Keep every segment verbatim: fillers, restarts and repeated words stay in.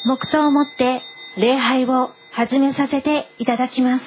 黙祷をもって礼拝を始めさせていただきます。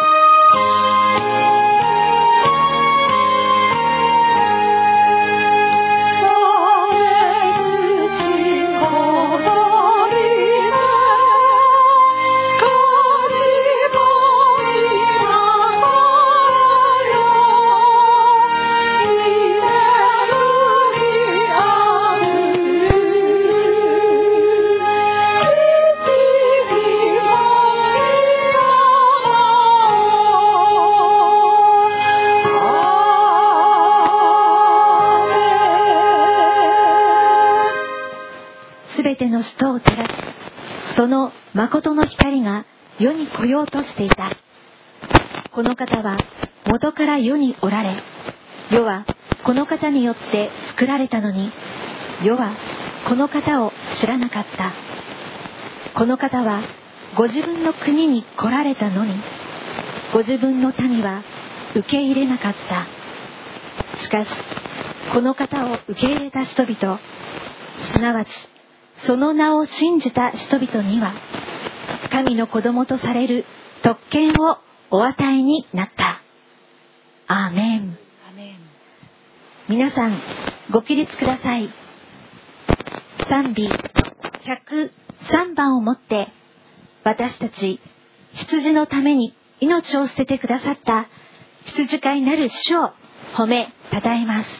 すべての人を照らすその誠の光が世に来ようとしていた。この方は元から世におられ、世はこの方によって作られたのに、世はこの方を知らなかった。この方はご自分の国に来られたのに、ご自分の民は受け入れなかった。しかしこの方を受け入れた人々、すなわちその名を信じた人々には、神の子供とされる特権をお与えになった。アーメン。皆さんご起立ください。賛美ひゃくさんばんをもって、私たち羊のために命を捨ててくださった羊飼いなる主を褒めたたえます。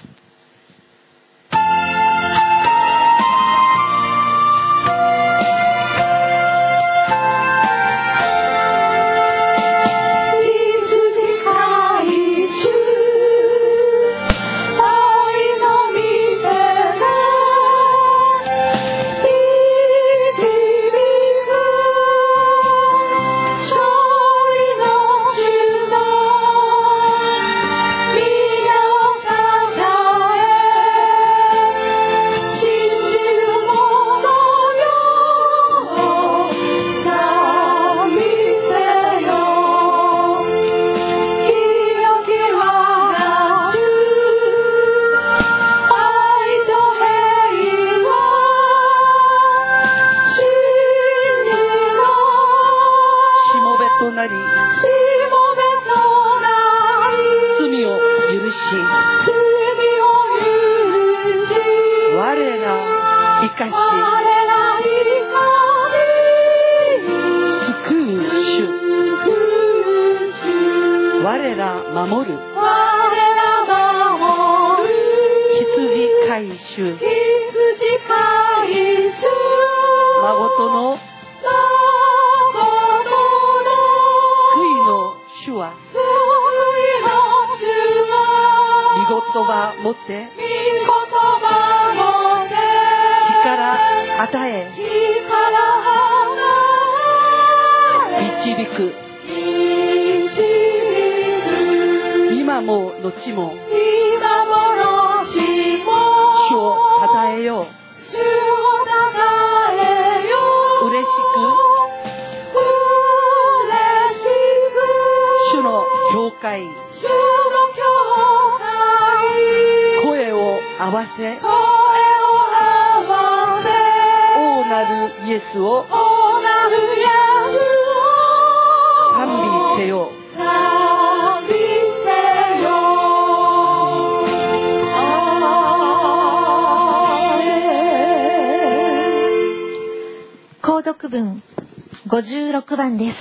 購読文ごじゅうろくばんです。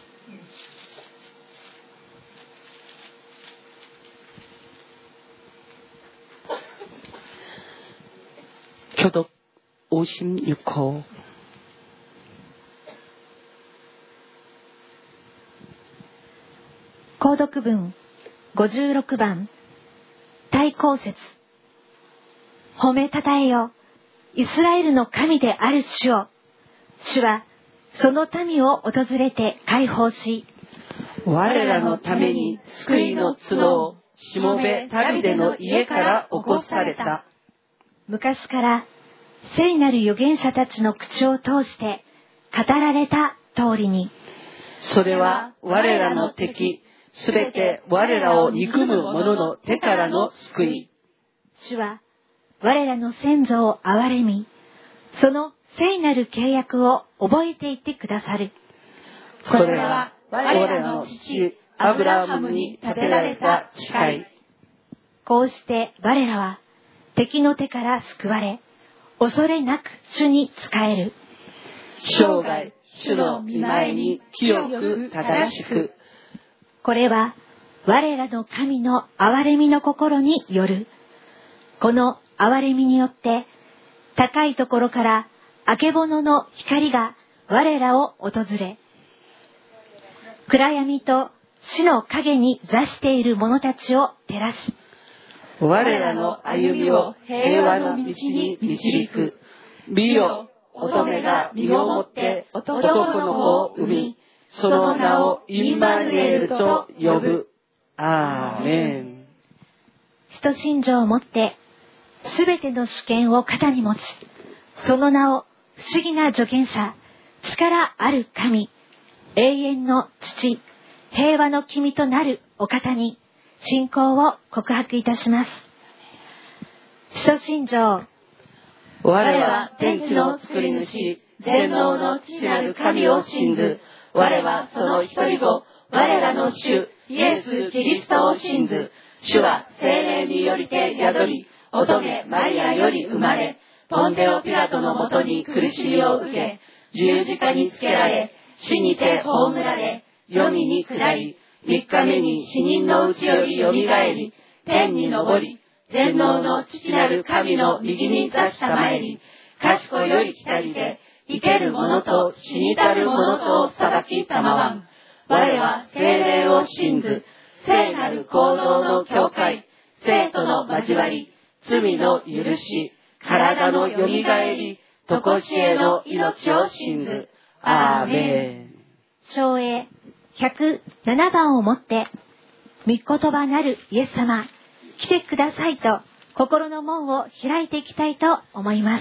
교독 오십육 호 購読文ごじゅうろくばん、大公説。褒めたたえよ、イスラエルの神である主を。主はその民を訪れて解放し、 我らのために救いの角をしもべダビデの家から起こされた。 昔から聖なる預言者たちの口を通して語られた通りに、 それは我らの敵、すべて我らを憎む者の手からの救い。 主は我らの先祖を憐れみ、その聖なる契約を覚えていってくださる。 それは我らの父アブラハムに立てられた誓い。 こうして我らは敵の手から救われ、恐れなく主に仕える。 生涯主の御前に清く正しく。 これは我らの神の憐れみの心による。この憐れみによって高いところからあけぼのの光が我らを訪れ、暗闇と死の影に座している者たちを照らし、 我らの歩みを平和の道に導く。美よ、乙女が身をもって男の子を産み、その名をインマヌエルと呼ぶ。アーメン。 使徒信条をもってすべての主権を肩に持ち、その名を不思議な助言者、力ある神、永遠の父、平和の君となるお方に信仰を告白いたします。使徒信条。 我は天地の作り主、全能の父なる神を信ず。我はその一人子、我らの主、イエス・キリストを信ず。主は聖霊によりて宿り、乙女マリアより生まれ、ポンデオ・ピラトのもとに苦しみを受け、十字架につけられ、死にて葬られ、黄泉に下り、三日目に死人のうちよりよみがえり、天に昇り、全能の父なる神の右に座したまえり、賢より来たりで、生ける者と死にたる者とを裁きたまわん。我は聖霊を信ず、聖なる行動の教会、生徒の交わり、罪の許し、体のよみがえり、とこしえの命を信ず。アーメン。 唱詠ひゃくななばんをもって、御言葉なるイエス様、来てくださいと心の門を開いていきたいと思います。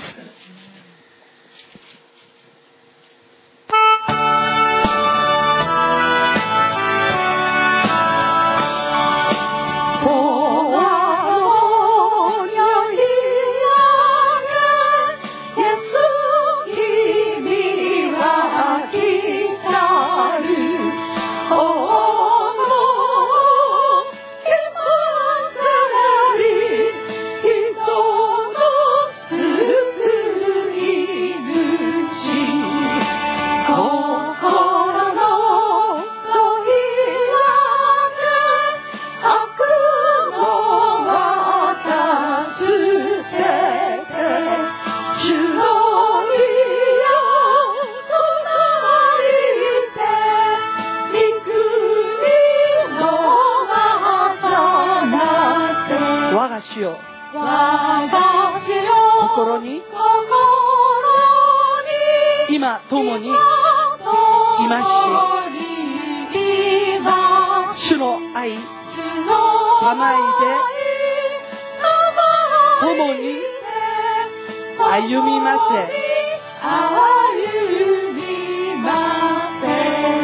心に今共にいますし、主の愛甘いで共に歩みませ。歩みませ。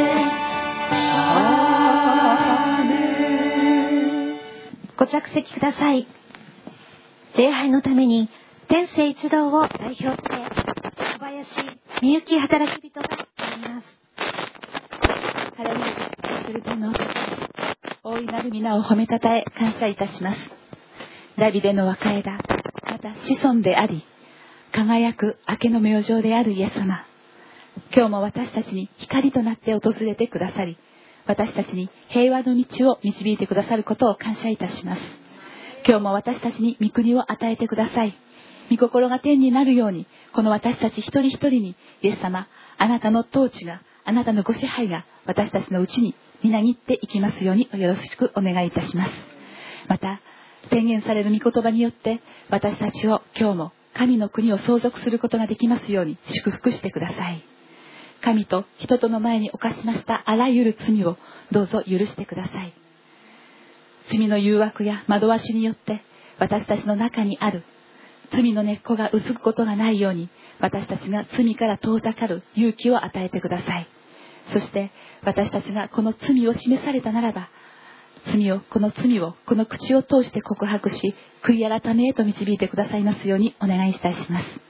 アーメン。 ご着席ください。礼拝のために天聖一同を代表して小林みゆき働き人が参ります。 ハレルヤ。するとの大いなる皆を褒めたたえ感謝いたします。ダビデの若枝、また子孫であり輝く明けの明星であるイエス様、今日も私たちに光となって訪れてくださり、私たちに平和の道を導いてくださることを感謝いたします。今日も私たちに御国を与えてください。御心が天になるように、この私たち一人一人にイエス様、あなたの統治が、あなたのご支配が私たちのうちにみなぎっていきますようによろしくお願いいたします。また宣言される御言葉によって私たちを今日も神の国を相続することができますように祝福してください。神と人との前に犯しましたあらゆる罪をどうぞ許してください。罪の誘惑や惑わしによって私たちの中にある罪の根っこがうずくことがないように、私たちが罪から遠ざかる勇気を与えてください。そして私たちがこの罪を示されたならば、罪をこの罪をこの口を通して告白し、悔い改めへと導いてくださいますようにお願いいたします。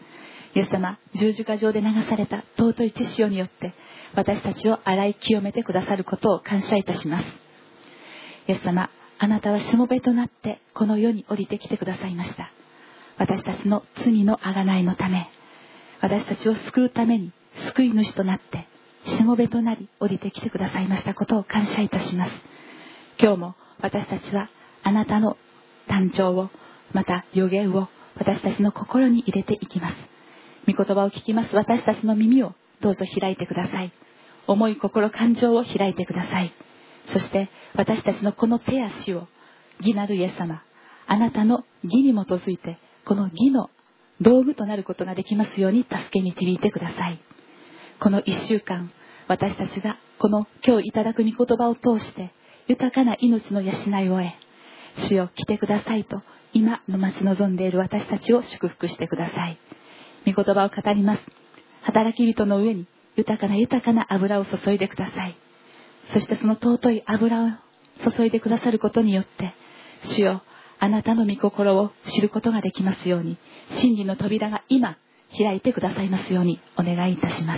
イエス様、十字架上で流された尊い血潮によって私たちを洗い清めてくださることを感謝いたします。イエス様、あなたはしもべとなってこの世に降りてきてくださいました。私たちの罪の贖いのため、私たちを救うために救い主となってしもべとなり降りてきてくださいましたことを感謝いたします。今日も私たちはあなたの誕生を、また予言を私たちの心に入れていきます。御言葉を聞きます私たちの耳をどうぞ開いてください。思い心感情を開いてください。そして私たちのこの手足を義なるイエス様、あなたの義に基づいてこの義の道具となることができますように助け導いてください。この一週間、私たちがこの今日いただく御言葉を通して豊かな命の養いを得、主よ来てくださいと今の待ち望んでいる私たちを祝福してください。御言葉を語ります。働き人の上に豊かな豊かな油を注いでください。そしてその尊い油を注いでくださることによって、主よあなたの御心を知ることができますように、真理の扉が今開いてくださいますようにお願いいたします。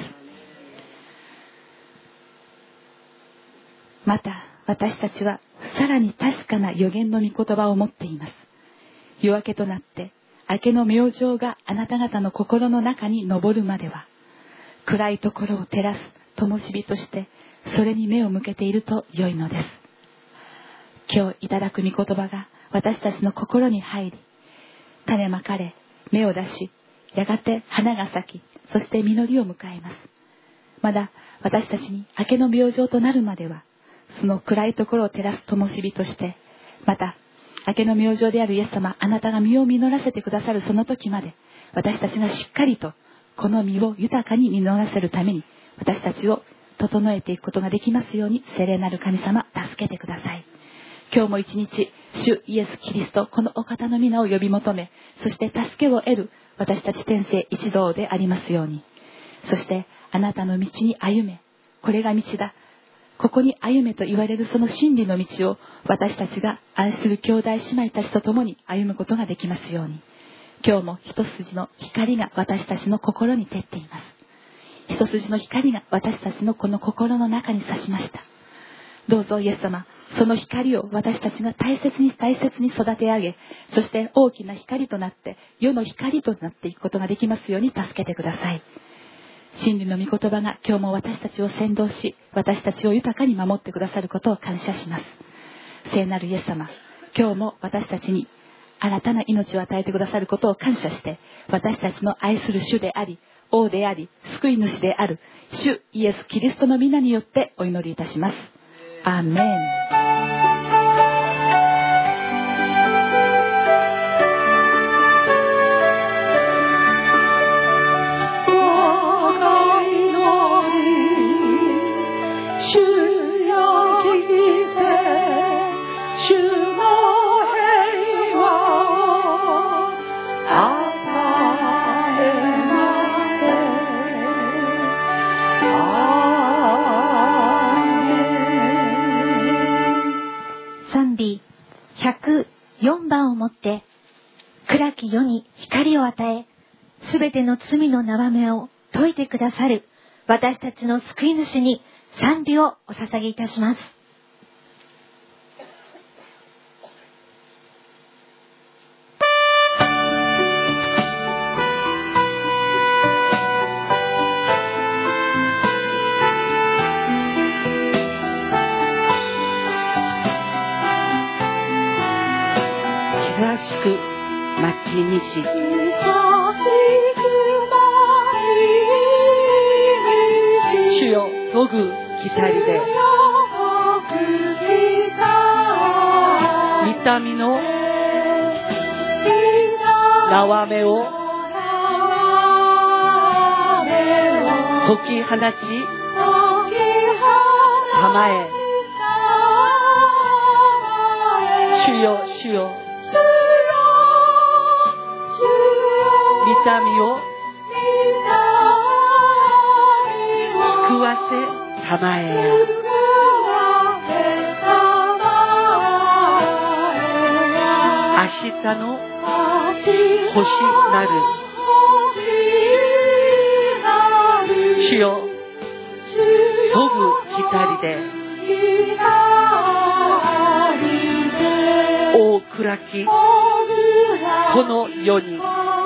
また私たちはさらに確かな予言の御言葉を持っています。夜明けとなって明けの明星があなた方の心の中に昇るまでは、暗いところを照らす灯火としてそれに目を向けていると良いのです。今日いただく御言葉が私たちの心に入り、種まかれ芽を出し、やがて花が咲き、そして実りを迎えます。まだ私たちに明けの明星となるまでは、その暗いところを照らす灯火として、また明けの明星であるイエス様、あなたが実を実らせてくださるその時まで、私たちがしっかりとこの実を豊かに実らせるために、私たちを整えていくことができますように、聖霊なる神様、助けてください。今日も一日、主イエス・キリスト、このお方の皆を呼び求め、そして助けを得る私たち天聖一同でありますように。そしてあなたの道に歩め、これが道だ、ここに歩めと言われるその真理の道を、私たちが愛する兄弟姉妹たちと共に歩むことができますように。今日も一筋の光が私たちの心に照っています。一筋の光が私たちのこの心の中に差しました。どうぞイエス様、その光を私たちが大切に大切に育て上げ、そして大きな光となって世の光となっていくことができますように助けてください。真理の御言葉が今日も私たちを先導し、私たちを豊かに守ってくださることを感謝します。聖なるイエス様、今日も私たちに新たな命を与えてくださることを感謝して、私たちの愛する主であり、王であり、救い主である主イエス・キリストの皆によってお祈りいたします。アーメン。 ひゃくよんばんをもって暗き世に光を与え、すべての罪の縄目を解いてくださる私たちの救い主に賛美をお捧げいたします。 久しく待ちにし、主よ研ぐ鎖で御民の縄目を解き放ちたまえ。主よ主よ御民を救わせたまえや。明日の星なる主よ、飛ぶ光で大暗きこの世に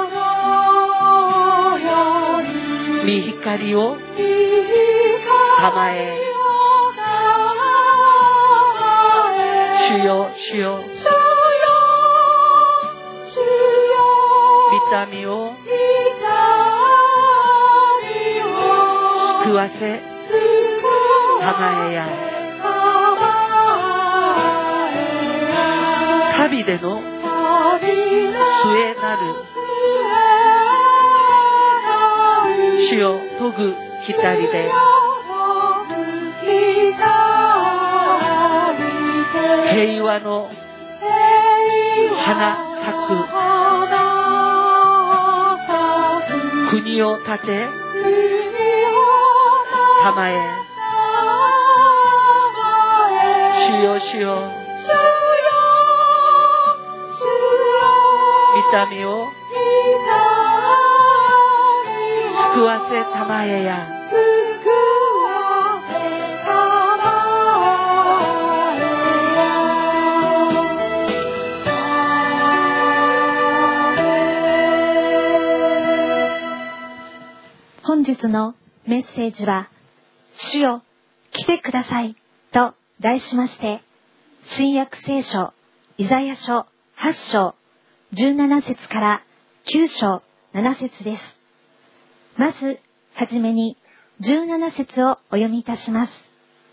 御光をたまえ。主よ、主よ、御民を救わせたまえや。旅での末なる主よ、研ぐ光で平和の花咲く国を建てたまえ。主よ、主よ、御民を救わせたまえや。 本日のメッセージは、主よ、来てくださいと題しまして、新約聖書イザヤ書はち章じゅうなな節からきゅう章なな節です。まずはじめにじゅうなな節をお読みいたします。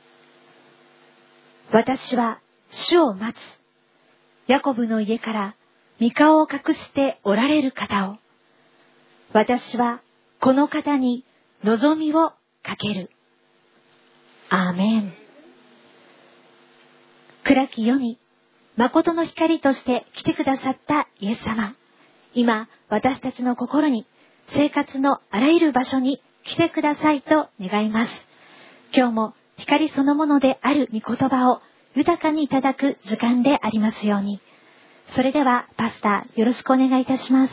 私は主を待つ。ヤコブの家から御顔を隠しておられる方を。私はこの方に望みをかける。アーメン。暗き世に誠の光として来てくださったイエス様。今、私たちの心に、生活のあらゆる場所に来てくださいと願います。今日も光そのものである御言葉を豊かにいただく時間でありますように。それでは、パスタ、よろしくお願いいたします。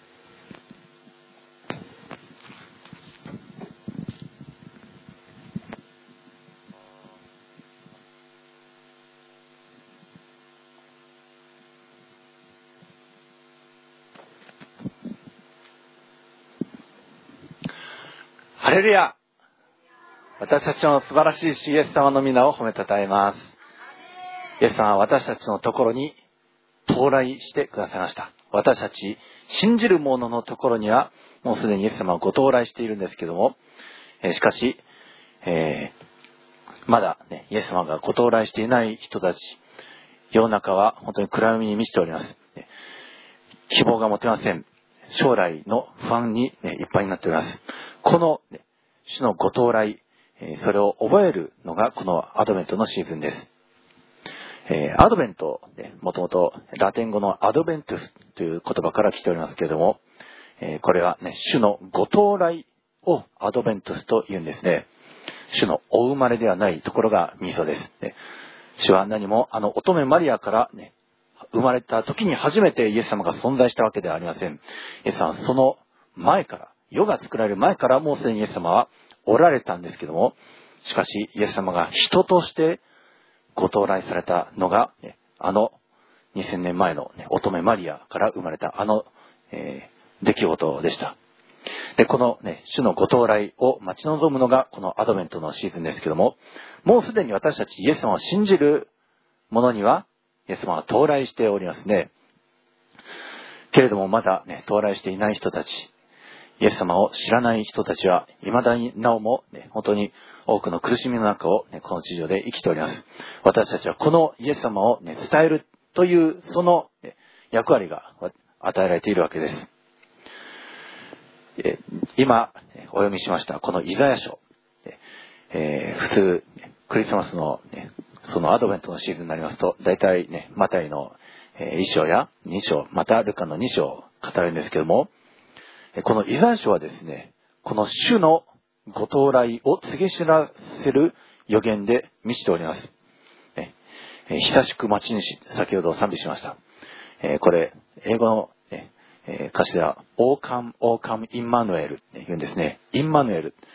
ハレルヤ。私たちの素晴らしい主イエス様の皆を褒めたたえます。イエス様は私たちのところに到来してくださいました。私たち信じる者のところにはもうすでにイエス様はご到来しているんですけども、えー、しかし、えー、まだ、ね、イエス様がご到来していない人たち、世の中は本当に暗闇に満ちております。希望が持てません。将来の不安に、ね、いっぱいになっております。この、ね、主のご到来、えー、それを覚えるのがこのアドベントのシーズンです。えー、アドベント、ね、もともとラテン語のアドベントスという言葉から来ておりますけれども、えー、これは、ね、主のご到来をアドベントスと言うんですね。主のお生まれではないところがミソです、ね。主は何もあの乙女マリアから、ね、生まれた時に初めてイエス様が存在したわけではありません。イエス様はその前から、世が作られる前からもうすでにイエス様はおられたんですけども、しかしイエス様が人としてご到来されたのが、あのにせんねんまえの、ね、乙女マリアから生まれたあの、えー、出来事でした。で、この、ね、主のご到来を待ち望むのがこのアドベントのシーズンですけども、もうすでに私たちイエス様を信じる者にはイエス様は到来しておりますね。けれどもまだ、ね、到来していない人たち、イエス様を知らない人たちは未だになおも、ね、本当に多くの苦しみの中を、ね、この地上で生きております。私たちはこのイエス様を、ね、伝えるというその、ね、役割が与えられているわけです。え今お読みしましたこのイザヤ書、えー、普通クリスマスの、ね、そのアドベントのシーズンになりますと大体ねマタイのいっ章やに章またルカのに章を語るんですけども、このイザヤ書はですね、この主のご到来を告げ知らせる予言で満ちております。えー、久しく待ちにし、先ほど賛美しました。えー、これ英語の、えー、歌詞ではオーカムオーカムインマヌエルって言うんですね。インマヌエル、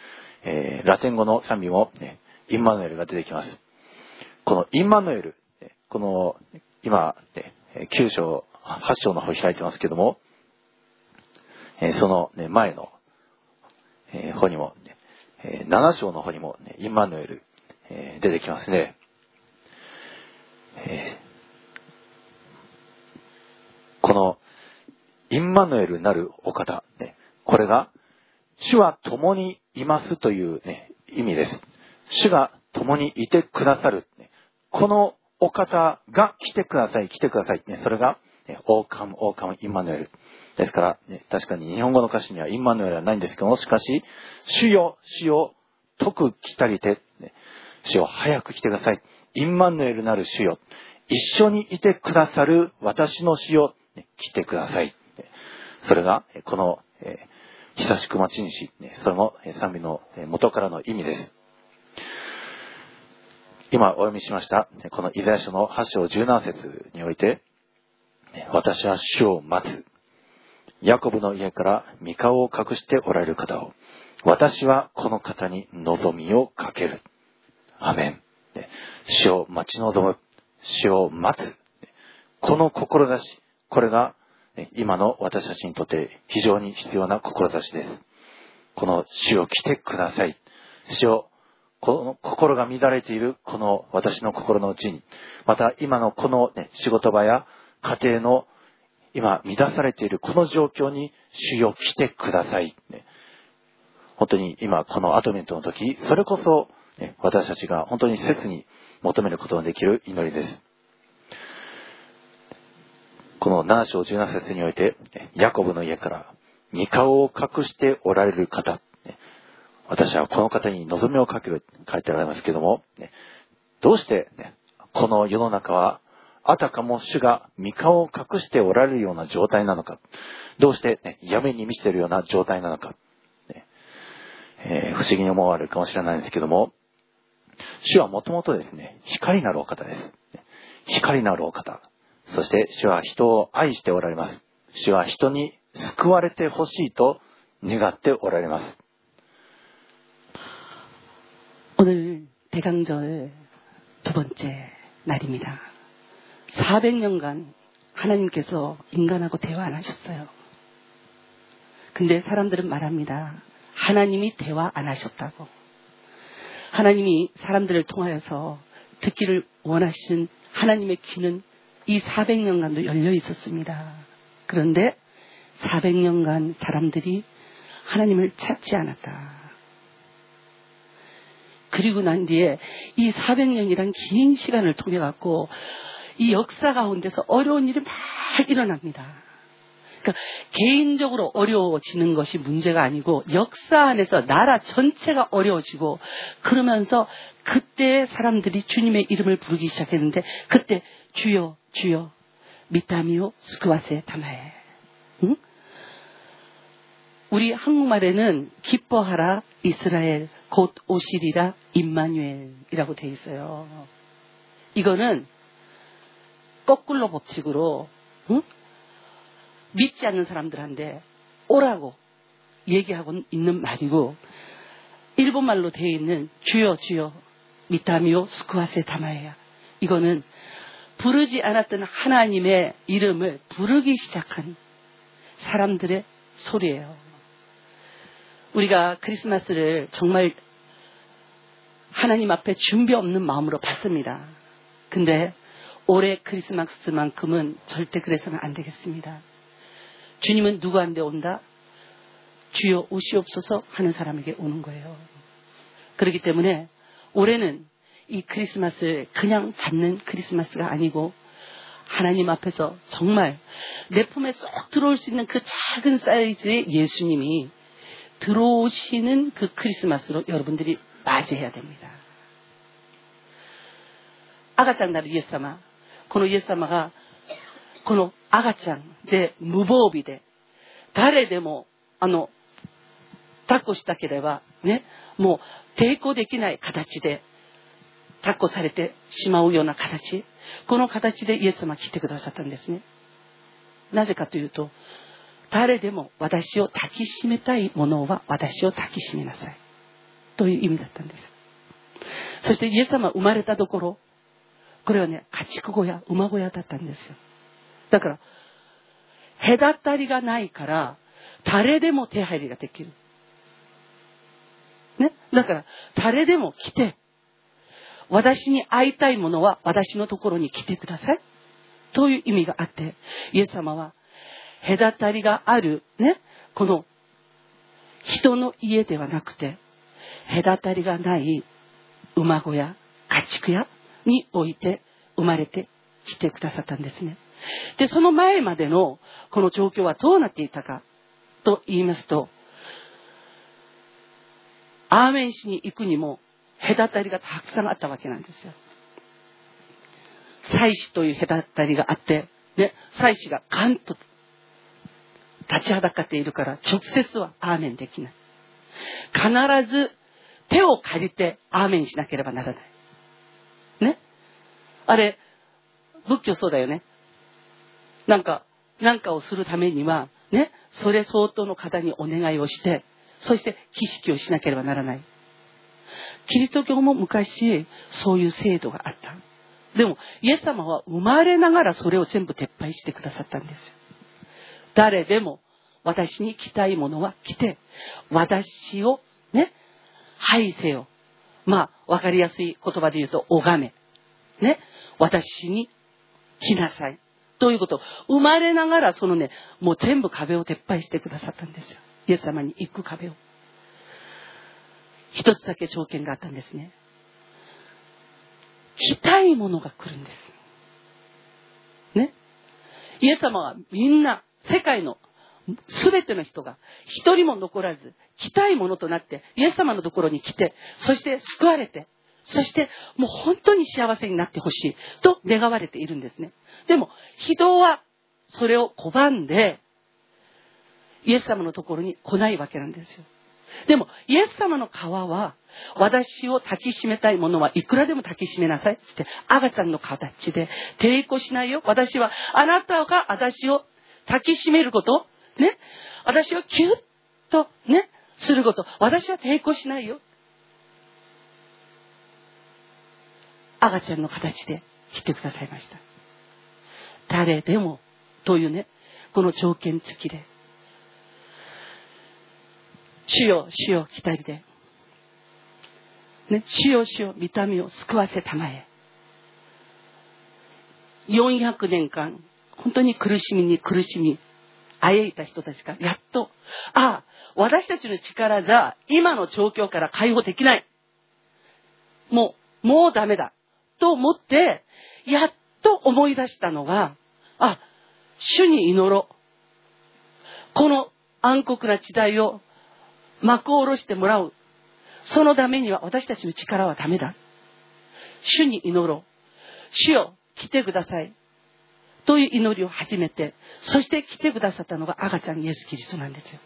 えー、ラテン語の賛美も、ね、インマヌエルが出てきます。このインマヌエル、この今、ね、きゅう章、はち章の方開いてますけども、えー、その、ね、前の、えー、方にも、ねえー、なな章の方にも、ね、インマヌエル、えー、出てきますね。えー、このインマヌエルなるお方、ね、これが主は共にいますという、ね、意味です。主が共にいてくださる、ね、このお方が来てください来てください、ね、それが、ね、オーカムオーカムインマヌエルですから、ね、確かに日本語の歌詞にはインマヌエルはないんですけども、しかし主よ主よ徳来たりて、ね、主よ早く来てください、インマヌエルなる主よ一緒にいてくださる私の主よ、ね、来てください。それがこの、えー、久しく待ちにし、その賛美の元からの意味です。今お読みしましたこのイザヤ書のはち章じゅうなな節において、私は主を待つ、ヤコブの家から御顔を隠しておられる方を、私はこの方に望みをかける。アメン。主を待ち望む、主を待つ、この志、これが今の私たちにとって非常に必要な志です。この主を来てください。主を、この心が乱れているこの私の心の内に、また今のこの、ね、仕事場や家庭の今乱されているこの状況に主よ来てください。ね、本当に今このアドベントの時、それこそ、ね、私たちが本当に切に求めることのできる祈りです。このなな章じゅうなな節において、ヤコブの家から御顔を隠しておられる方、私はこの方に望みをかける書いてありますけども、どうしてこの世の中はあたかも主が御顔を隠しておられるような状態なのか、どうして闇に満ちているような状態なのか、えー、不思議に思われるかもしれないんですけども、主はもともとですね、光なるお方です。光なるお方。そして主は人を愛しておられます。主は人に救われてほしいと願っておられます。 오늘 대강절 두 번째 날입니다. 사백 년간 하나님께서 인간하고 대화 안 하셨어요. 근데 사람들은 말합니다. 하나님이 대화 안 하셨다고. 하나님이 사람들을 통하여서 듣기를 원하신 하나님의 귀는 이 사백 년간도 열려 있었습니다. 그런데 사백 년간 사람들이 하나님을 찾지 않았다. 그리고 난 뒤에 이 사백 년이란 긴 시간을 통해 갖고 이 역사 가운데서 어려운 일이 막 일어납니다. 그러니까 개인적으로 어려워지는 것이 문제가 아니고 역사 안에서 나라 전체가 어려워지고, 그러면서 그때 사람들이 주님의 이름을 부르기 시작했는데, 그때 주여 주여 미타미오 스쿠와세 타마에, 응? 우리 한국말에는 기뻐하라 이스라엘 곧 오시리라 임마누엘이라고 되어 있어요. 이거는 거꾸로 법칙으로, 응? 믿지 않는 사람들한테 오라고 얘기하고 있는 말이고, 일본말로 되어 있는 주여 주여 미타미오 스쿠와세 타마에야, 이거는 부르지 않았던 하나님의 이름을 부르기 시작한 사람들의 소리예요. 우리가 크리스마스를 정말 하나님 앞에 준비 없는 마음으로 받습니다. 근데 올해 크리스마스만큼은 절대 그래서는 안 되겠습니다. 주님은 누구한테 온다? 주여 오시옵소서 하는 사람에게 오는 거예요. 그렇기 때문에 올해는 이 크리스마스를 그냥 받는 크리스마스가 아니고, 하나님 앞에서 정말 내 품에 쏙 들어올 수 있는 그 작은 사이즈의 예수님이 들어오시는 그 크리스마스로 여러분들이 맞이해야 됩니다. 아가짱 나를イエス様、このイエス様がこの赤ちゃんで無防備で、誰でもあの抱っこしたければね、もう抵抗できない形で抱っこされてしまうような形、この形でイエス様が来てくださったんですね。なぜかというと、誰でも私を抱きしめたいものは私を抱きしめなさい。 という意味だったんです。そしてイエス様生まれたところ、これはね、家畜小屋、馬小屋だったんですよ。だから隔たりがないから誰でも手入りができるね。だから誰でも来て、私に会いたいものは私のところに来てくださいという意味があって、イエス様は隔たりがあるね、この人の家ではなくて、隔たりがない馬小屋、家畜屋に置いて生まれてきてくださったんですね。で、その前までのこの状況はどうなっていたかと言いますと、アーメン市に行くにも隔たりがたくさんあったわけなんですよ。祭司という隔たりがあって、ね、祭司がガンと立ちはだかっているから直接はアーメンできない。必ず手を借りてアーメンしなければならない。ね。あれ、仏教そうだよね。なんか、なんかをするためには、ね、それ相当の方にお願いをして、そして儀式をしなければならない。キリスト教も昔、そういう制度があった。でも、イエス様は生まれながらそれを全部撤廃してくださったんですよ。誰でも私に来たいものは来て、私をね、拝せよ。まあ、わかりやすい言葉で言うと、拝め。ね、私に来なさい。ということを、生まれながらそのね、もう全部壁を撤廃してくださったんですよ。イエス様に行く壁を。一つだけ条件があったんですね。来たいものが来るんです。ね。イエス様はみんな、世界のすべての人が一人も残らず、来たいものとなって、イエス様のところに来て、そして救われて、そしてもう本当に幸せになってほしいと願われているんですね。でも人はそれを拒んで、イエス様のところに来ないわけなんですよ。でもイエス様の皮は、私を抱きしめたいものはいくらでも抱きしめなさいって言って、赤ちゃんの形で抵抗しないよ。私はあなたが私を抱きしめることね、私をキュッとねすること、私は抵抗しないよ。赤ちゃんの形で来てくださいました。誰でもというね、この条件付きで、主よ主よ来たりで、ね、主よ主よ御霊を救わせたまえ。よんひゃくねんかん本当に苦しみに苦しみあえいた人たちがやっと、ああ、私たちの力じゃ今の状況から解放できない、もうもうダメだと思って、やっと思い出したのが、あ、主に祈ろう。この暗黒な時代を幕を下ろしてもらう。そのためには私たちの力はダメだ。主に祈ろう。主よ、来てください。という祈りを始めて、そして来てくださったのが赤ちゃんイエス・キリストなんですよ。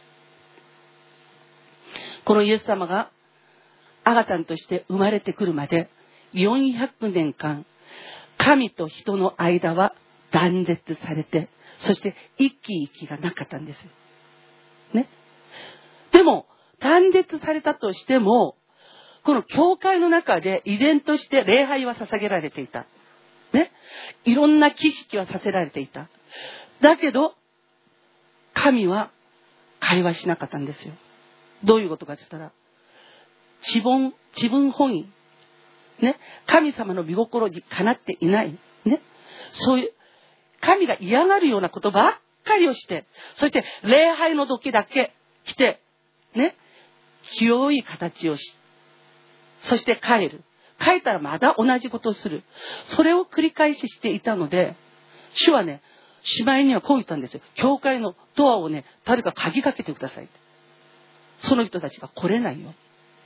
このイエス様が赤ちゃんとして生まれてくるまで、よんひゃくねんかん、神と人の間は断絶されて、そして一気一気がなかったんですよ。ね。でも、断絶されたとしても、この教会の中で依然として礼拝は捧げられていた。ね。いろんな儀式はさせられていた。だけど、神は会話しなかったんですよ。どういうことかって言ったら、自分、自分本位。ね。神様の御心にかなっていない。ね。そういう、神が嫌がるようなことばっかりをして、そして礼拝の時だけ来て、ね。清い形をし、そして帰る。帰ったらまた同じことをする。それを繰り返ししていたので、主はね、しまいにはこう言ったんですよ。教会のドアをね、誰か鍵かけてください。その人たちが来れないよ。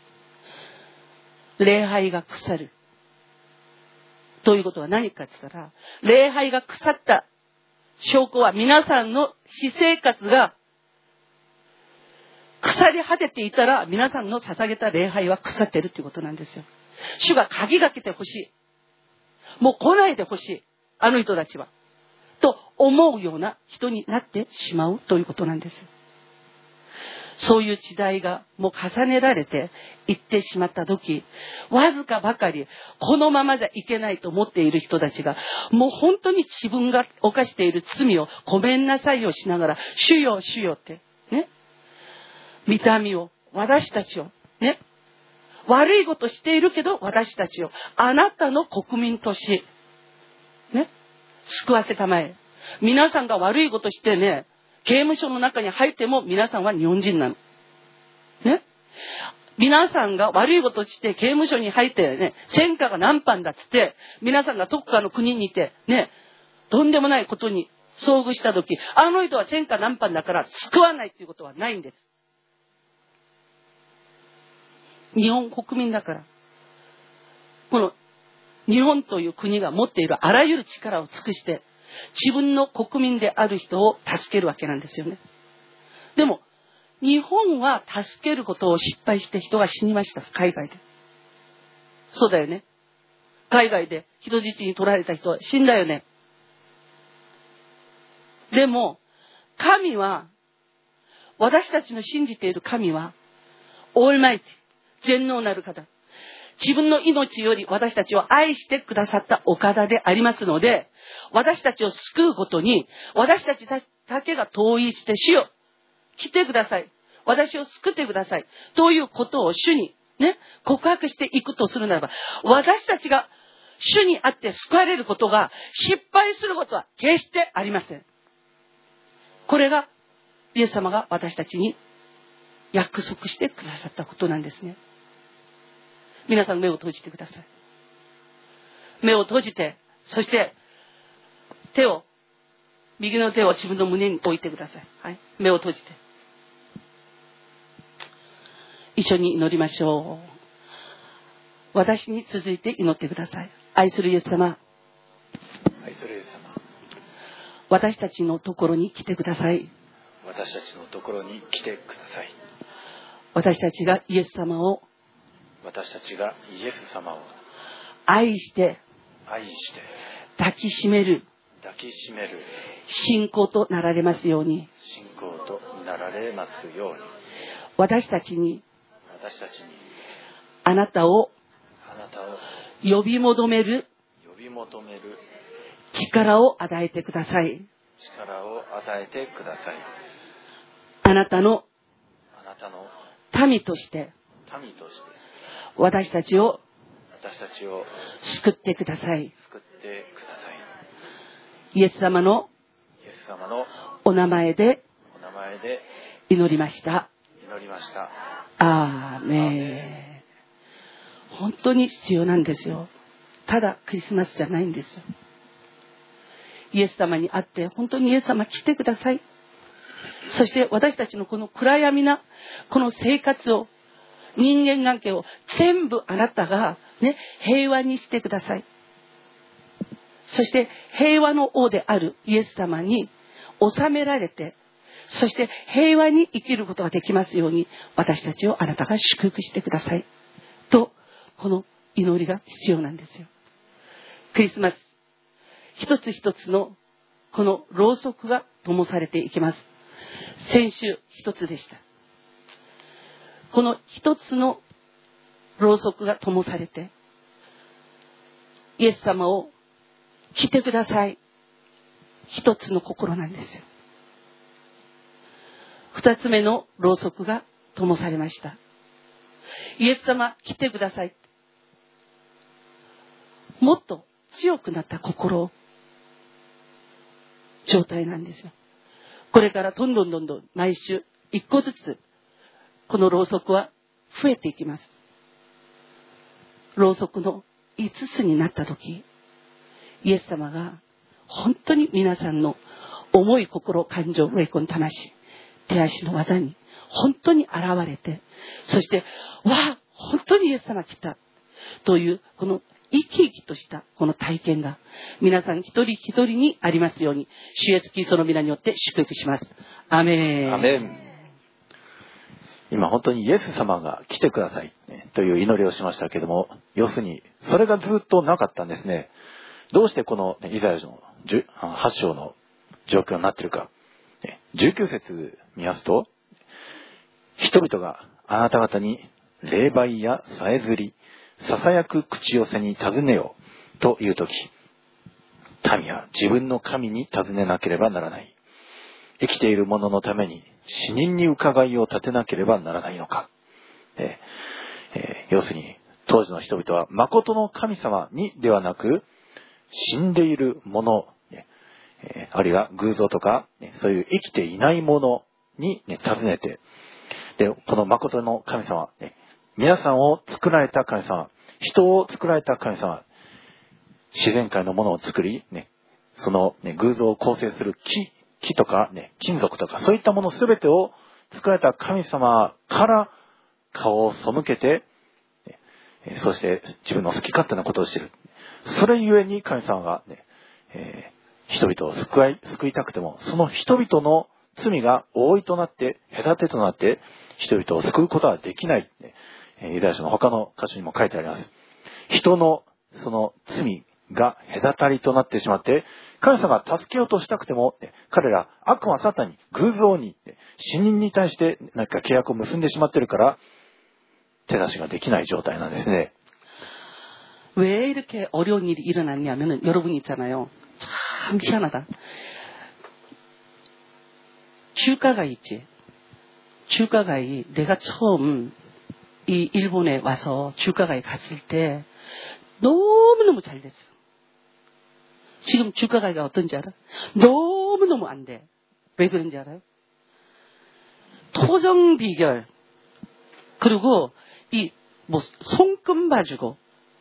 礼拝が腐る。ということは何かって言ったら、礼拝が腐った証拠は皆さんの私生活が腐り果てていたら、皆さんの捧げた礼拝は腐っているということなんですよ。主が鍵かけてほしい。もう来ないでほしい。あの人たちは。と思うような人になってしまうということなんです。 そういう時代がもう重ねられていってしまった時、わずかばかりこのままじゃいけないと思っている人たちが、もう本当に自分が犯している罪をごめんなさいをしながら、主よ主よってね、御民を、私たちをね、悪いことしているけど私たちをあなたの国民としね、救わせたまえ。皆さんが悪いことしてね、刑務所の中に入っても皆さんは日本人なの。ね。皆さんが悪いことして刑務所に入ってね、戦火が何番だっつって、皆さんがどっかの国にいてね、とんでもないことに遭遇したとき、あの人は戦火何番だから救わないっていうことはないんです。日本国民だから。この日本という国が持っているあらゆる力を尽くして、自分の国民である人を助けるわけなんですよね。でも、日本は助けることを失敗して人が死にました、海外で。そうだよね。海外で人質に取られた人は死んだよね。でも、神は、私たちの信じている神は、オールマイティ、全能なる方。自分の命より私たちを愛してくださったお方でありますので、私たちを救うことに、私たちだけが統一して、主よ、来てください。私を救ってください。ということを主にね、告白していくとするならば、私たちが主にあって救われることが失敗することは決してありません。これが、イエス様が私たちに約束してくださったことなんですね。皆さん目を閉じてください。目を閉じて、そして手を、右の手を自分の胸に置いてください。はい、目を閉じて。一緒に祈りましょう。私に続いて祈ってください。愛するイエス様。 愛するイエス様。 私たちのところに来てください。 私たちのところに来てください。 私たちがイエス様を私たちがイエス様を愛して愛して抱きしめる抱きしめる信仰となられますように、 信仰となられますように、 私たちに私たちにあなたをあなたを呼び求める呼び求める力を与えてください。 力を与えてください。 あなたのあなたの民として民として私たちを私たちを救ってください。 救ってくださイエス様のい。イエス様のお名前でお名前で祈りました。 祈りました。 アーメン。本当に必要なんですよ。ただクリスマスじゃないんですよ。イエス様に会って本当にイエス様来てください。そして私たちのこの暗闇なこの生活を、人間関係を全部あなたがね、平和にしてください。そして平和の王であるイエス様に収められて、そして平和に生きることができますように、私たちをあなたが祝福してくださいと、この祈りが必要なんですよ。クリスマス一つ一つのこのろうそくが灯されていきます。先週一つでした。この一つのろうそくが灯されて、イエス様を来てください、一つの心なんですよ。二つ目のろうそくが灯されました。イエス様来てください。もっと強くなった心状態なんですよ。これからどんどんどんどん毎週一個ずつこのろうそくは増えていきます。ろうそくの五つになった時、イエス様が本当に皆さんの思い、心、感情、霊魂、魂、手足の技に本当に現れて、そしてわあ本当にイエス様来たというこの生き生きとしたこの体験が皆さん一人一人にありますように、主イエスキリストの皆によって祝福します。アメン。 アメン。今本当にイエス様が来てくださいという祈りをしましたけども、要するにそれがずっとなかったんですね。どうしてこのイザヤ書のはち章の状況になっているか。じゅうきゅう節見ますと、 人々があなた方に霊媒やさえずり、ささやく口寄せに尋ねようというとき、民は自分の神に尋ねなければならない。生きている者のために死人に伺いを立てなければならないのか。えーえー、要するに当時の人々は誠の神様にではなく、死んでいる者、ねえー、あるいは偶像とか、ね、そういう生きていない者に、ね、尋ねて、でこの誠の神様、ね、皆さんを作られた神様、人を作られた神様、自然界のものを作り、ね、その、ね、偶像を構成する木、木とか、ね、金属とか、そういったものすべてを作られた神様から顔を背けて、ね、そして自分の好き勝手なことをしている。それゆえに神様が、ねえー、人々を救い、救いたくても、その人々の罪が覆いとなって、隔てとなって、人々を救うことはできない。ユダヤ書の他の箇所にも書いてあります。人のその罪が隔たりとなってしまって、神様が助けようとしたくても、彼ら悪魔サタンに、偶像に、死人に対して何か契約を結んでしまっているから、手出しができない状態なんですね。 왜 이렇게 어려운 일이 일어났냐면은 여러분이 있잖아요. 참 희한하다. 출가가이 있지. 출가가이 내가 처음 이 일본에 와서 출가가이 갔을 때 너무너무 잘 됐어. 지금 출가가이가 어떤지 알아? 너무너무 안 돼. 왜 그런지 알아요? 토정 비결 그리고 이 뭐 손금 봐주고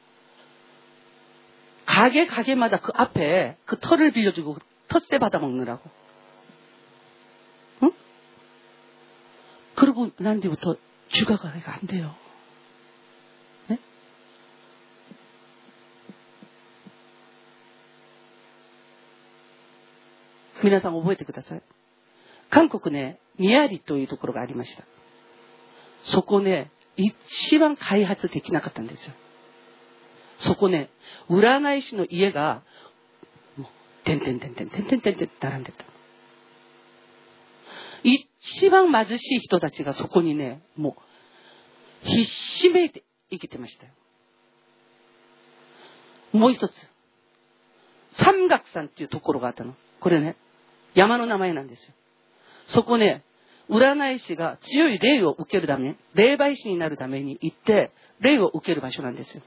가게 가게마다 그 앞에 그 털을 빌려주고 텃세 받아 먹느라고. 응? 그러고 난 뒤부터 출가가이가 안 돼요. 네? 皆さん覚えてください。韓国ね、宮里というところがありました。そこね、一番開発できなかったんですよ。そこね、占い師の家が、もう、てんてんてんてんてんてんてんてん並んでた。一番貧しい人たちがそこにね、もう、ひしめいて生きてましたよ。もう一つ、三岳山っていうところがあったの。これね、山の名前なんですよ。そこね、占い師が強い霊を受けるため、霊媒師になるために行って、霊を受ける場所なんですよ。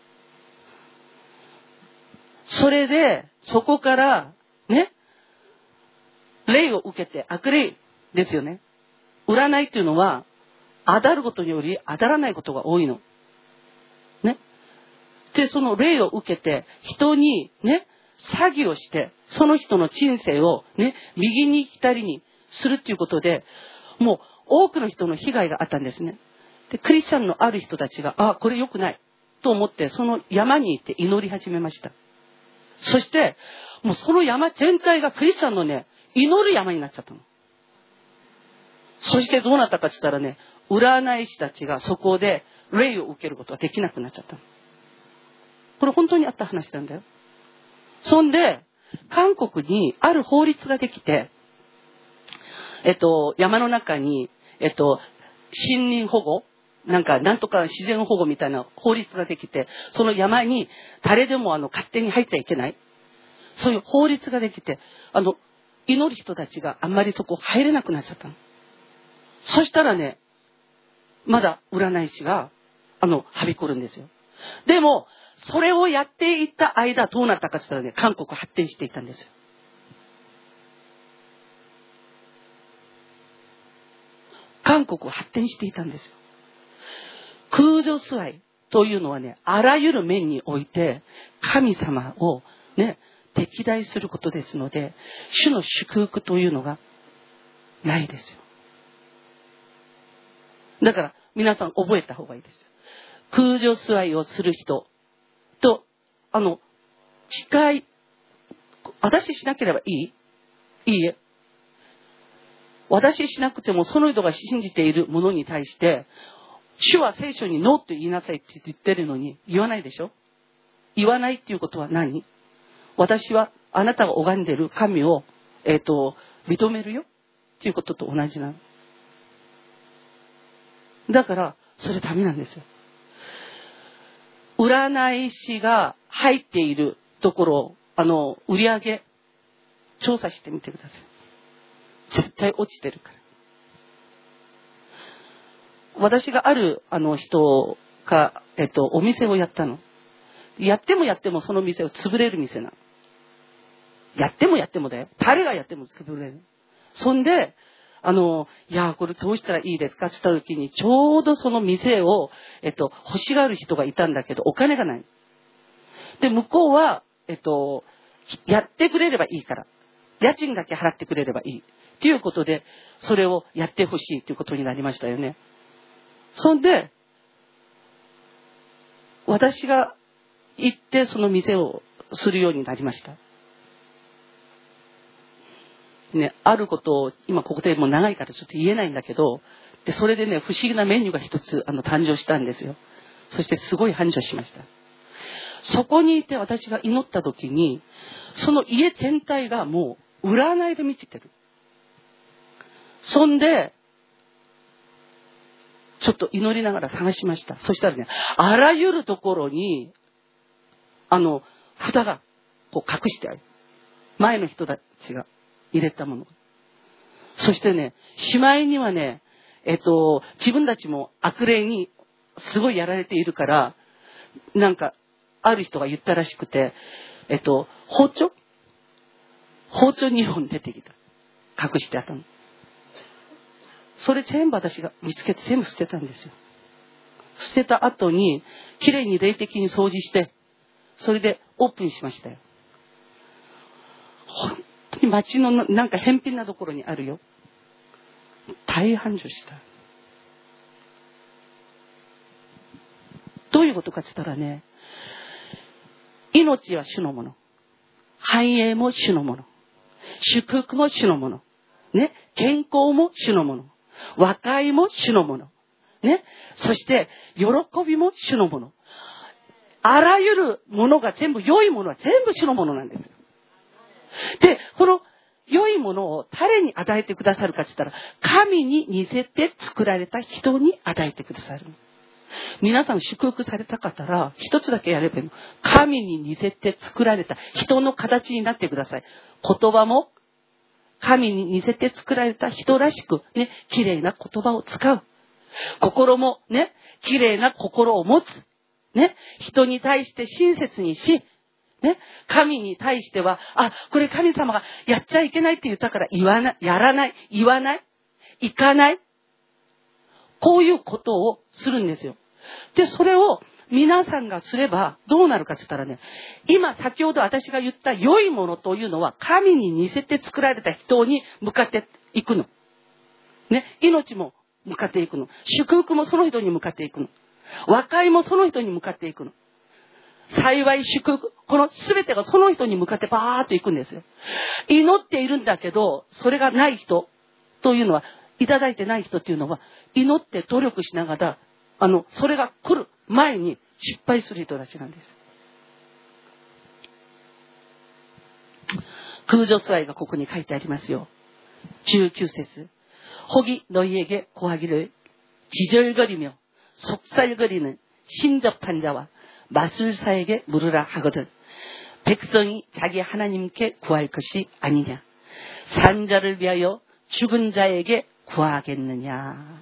それで、そこから、ね、霊を受けて悪霊ですよね。占いっていうのは、当たることにより当たらないことが多いの。ね。で、その霊を受けて、人にね、詐欺をして、その人の人生をね、右に左にするっていうことで、もう多くの人の被害があったんですね。で、クリスチャンのある人たちが、あ、これ良くないと思って、その山に行って祈り始めました。そして、もうその山全体がクリスチャンのね、祈る山になっちゃったの。そしてどうなったかって言ったらね、占い師たちがそこで霊を受けることができなくなっちゃったの。これ本当にあった話なんだよ。そんで、韓国にある法律ができて、えっと、山の中に、えっと、森林保護なんか、なんとか自然保護みたいな法律ができて、その山に誰でもあの勝手に入っちゃいけない。そういう法律ができて、あの、祈る人たちがあんまりそこ入れなくなっちゃったの。そしたらね、まだ占い師が、あの、はびこるんですよ。でも、それをやっていった間、どうなったかって言ったらね、韓国発展していったんですよ。韓国は発展していたんですよ。空女崇拝というのはね、あらゆる面において神様をね、敵対することですので、主の祝福というのがないですよ。だから皆さん覚えた方がいいですよ。空女崇拝をする人と、あの、近い、私しなければいい？いいえ。私しなくてもその人が信じているものに対して、主は聖書にノーと言いなさいって言ってるのに言わないでしょ？言わないっていうことは何？私はあなたが拝んでいる神を、えっと、認めるよっていうことと同じなの。 だからそれダメなんですよ。占い師が入っているところを、あの売り上げ調査してみてください。絶対落ちてるから。私があるあの人が、えっと、お店をやったの。やってもやってもその店を潰れる店なの。やってもやってもだよ。誰がやっても潰れる。そんで、あの、いや、これどうしたらいいですかって言った時に、ちょうどその店を、えっと、欲しがる人がいたんだけど、お金がない。で、向こうは、えっと、やってくれればいいから。家賃だけ払ってくれればいい。ということで、それをやってほしいということになりましたよね。そんで、私が行ってその店をするようになりました。ね、あることを今ここでもう長いからちょっと言えないんだけど、で、それでね、不思議なメニューが一つあの誕生したんですよ。そしてすごい繁盛しました。そこにいて私が祈った時に、その家全体がもう占いで満ちてる。そんで、ちょっと祈りながら探しました。そしたらね、あらゆるところに、あの、札がこう隠してある。前の人たちが入れたもの。そしてね、しまいにはね、えっと、自分たちも悪霊にすごいやられているから、なんか、ある人が言ったらしくて、えっと、包丁包丁にほん出てきた。隠してあったの。それ全部私が見つけて全部捨てたんですよ。捨てた後に、きれいに霊的に掃除して、それでオープンしましたよ。本当に街のなんか偏僻なところにあるよ。大繁盛した。どういうことかって言ったらね、命は主のもの。繁栄も主のもの。祝福も主のもの。ね。健康も主のもの。和解も主のもの。ね。そして、喜びも主のもの。あらゆるものが全部、良いものは全部主のものなんですよ。で、この良いものを誰に与えてくださるかって言ったら、神に似せて作られた人に与えてくださる。皆さん祝福されたかったら、一つだけやればいいの。神に似せて作られた人の形になってください。言葉も、神に似せて作られた人らしく、ね、綺麗な言葉を使う。心もね、綺麗な心を持つ。ね、人に対して親切にし、ね、神に対しては、あ、これ神様がやっちゃいけないって言ったから言わない、やらない、言わない、行かない。こういうことをするんですよ。で、それを皆さんがすればどうなるかって言ったらね、今先ほど私が言った良いものというのは神に似せて作られた人に向かっていくの。ね、命も向かっていくの。祝福もその人に向かっていくの。和解もその人に向かっていくの。幸い祝福、この全てがその人に向かってバーッといくんですよ。祈っているんだけど、それがない人というのは、いただいてない人っていうのは、祈って努力しながら、あの、それが来る前に失敗する人たちなんです。空女ス愛がここに書いてありますよ。じゅうきゅう節。혹이 너희에게 고하기를 지절거리며 속살거리는 신접한 자와 마술사에게 물으라 하거든. 백성이 자기 하나님께 구할 것이 아니냐. 산 자를 위하여 죽은 자에게 구하겠느냐.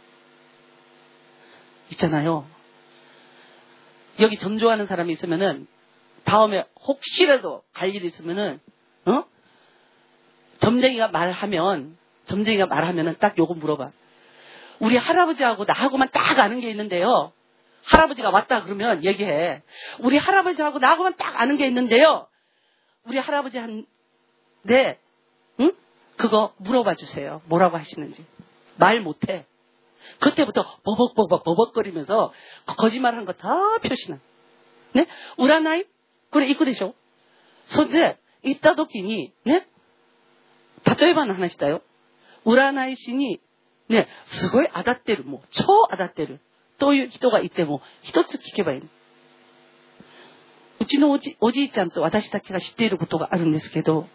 있잖아요. 여기 전조하는 사람이 있으면은 다음에 혹시라도 갈 일이 있으면은 어? 점쟁이가 말하면 점쟁이가 말하면은 딱 요거 물어봐. 우리 할아버지하고 나하고만 딱 아는 게 있는데요. 할아버지가 왔다 그러면 얘기해. 우리 할아버지하고 나하고만 딱 아는 게 있는데요. 우리 할아버지한테 응? 그거 물어봐 주세요. 뭐라고 하시는지. 말 못해. 그때부터 버벅버벅 버벅거리면서 거짓말한 거 다 표시나. 네? 우라나이? 그래 이거 되죠. 근데 이따時にね、例えばの話だよ。占い師にね、すごい当たってる、もう超当たってるという人がいても一つ聞けばいいの。うちのおじ、おじいちゃんと私たちが知っていることがあるんですけど、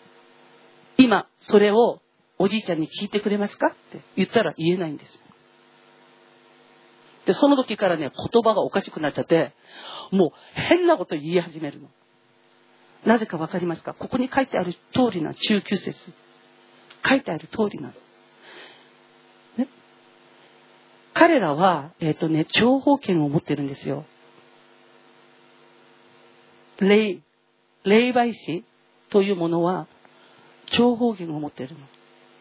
今それをおじいちゃんに聞いてくれますかって言ったら言えないんです。 で、その時からね、言葉がおかしくなっちゃって、もう変なこと言い始めるの。なぜかわかりますか？ここに書いてある通りな、じゅうきゅう節。書いてある通りなの。ね。彼らは、えっとね、情報権を持ってるんですよ。霊、霊媒師というものは、情報権を持っているの。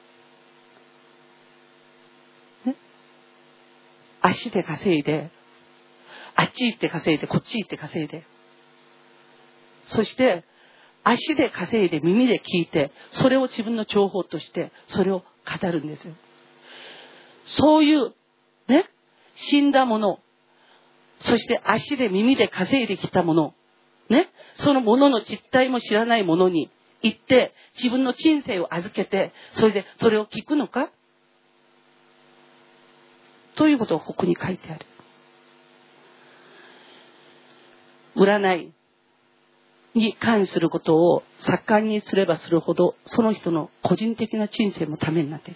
ね。足で稼いで、あっち行って稼いで、こっち行って稼いで。そして、足で稼いで、耳で聞いて、それを自分の情報として、それを語るんですよ。そういう、ね、死んだもの、そして足で耳で稼いできたもの、ね、そのものの実態も知らないものに行って、自分の人生を預けて、それでそれを聞くのかということをここに書いてある。占いに関することを盛んにすればするほど、その人の個人的な人生もためになっていく。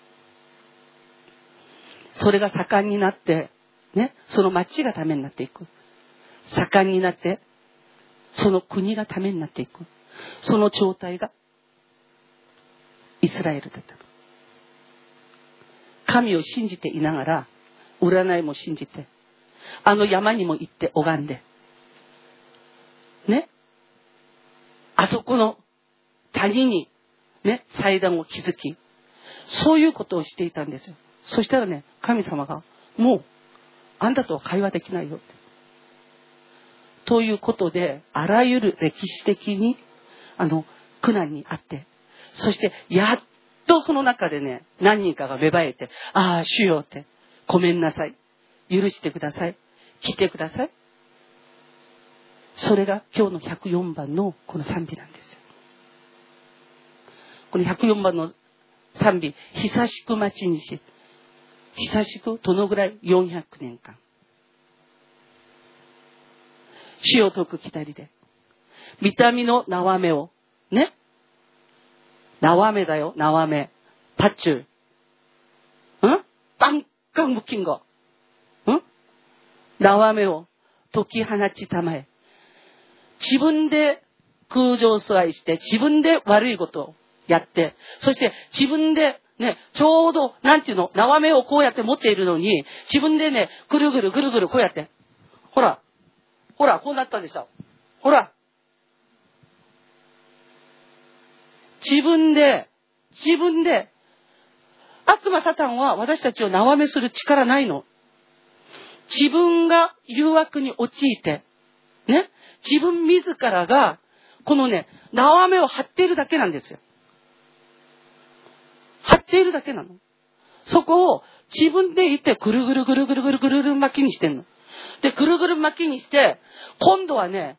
それが盛んになって、ね、その町がためになっていく。盛んになって、その国がためになっていく。その状態がイスラエルだった。神を信じていながら、占いも信じて、あの山にも行って拝んで、ね、あそこの谷に、ね、祭壇を築き、そういうことをしていたんですよ。そしたらね、神様が、もう、あんたとは会話できないよって。ということで、あらゆる歴史的に、あの、苦難にあって、そして、やっとその中でね、何人かが芽生えて、ああ、主よって、ごめんなさい。許してください。来てください。それが今日のひゃくよんばんのこの賛美なんですよ。このひゃくよんばんの賛美、久しく待ちにし、久しくどのぐらいよんひゃくねんかん。死を解く来たりで。見た目の縄目を、ね。縄目だよ、縄目。パッチュ。ん깡깡 묶인 거。ん縄目を解き放ちたまえ。自分で空情崇拝して、自分で悪いことをやって、そして自分でね、ちょうど、なんていうの、縄目をこうやって持っているのに、自分でね、ぐるぐるぐるぐるこうやって、ほら、ほら、こうなったでしょ。ほら。自分で、自分で、悪魔サタンは私たちを縄目する力ないの。自分が誘惑に陥って、ね、自分自らが、このね、縄目を張っているだけなんですよ。張っているだけなの。そこを自分でいてぐるぐるぐるぐるぐるぐるぐる巻きにしてんの。で、ぐるぐる巻きにして、今度はね、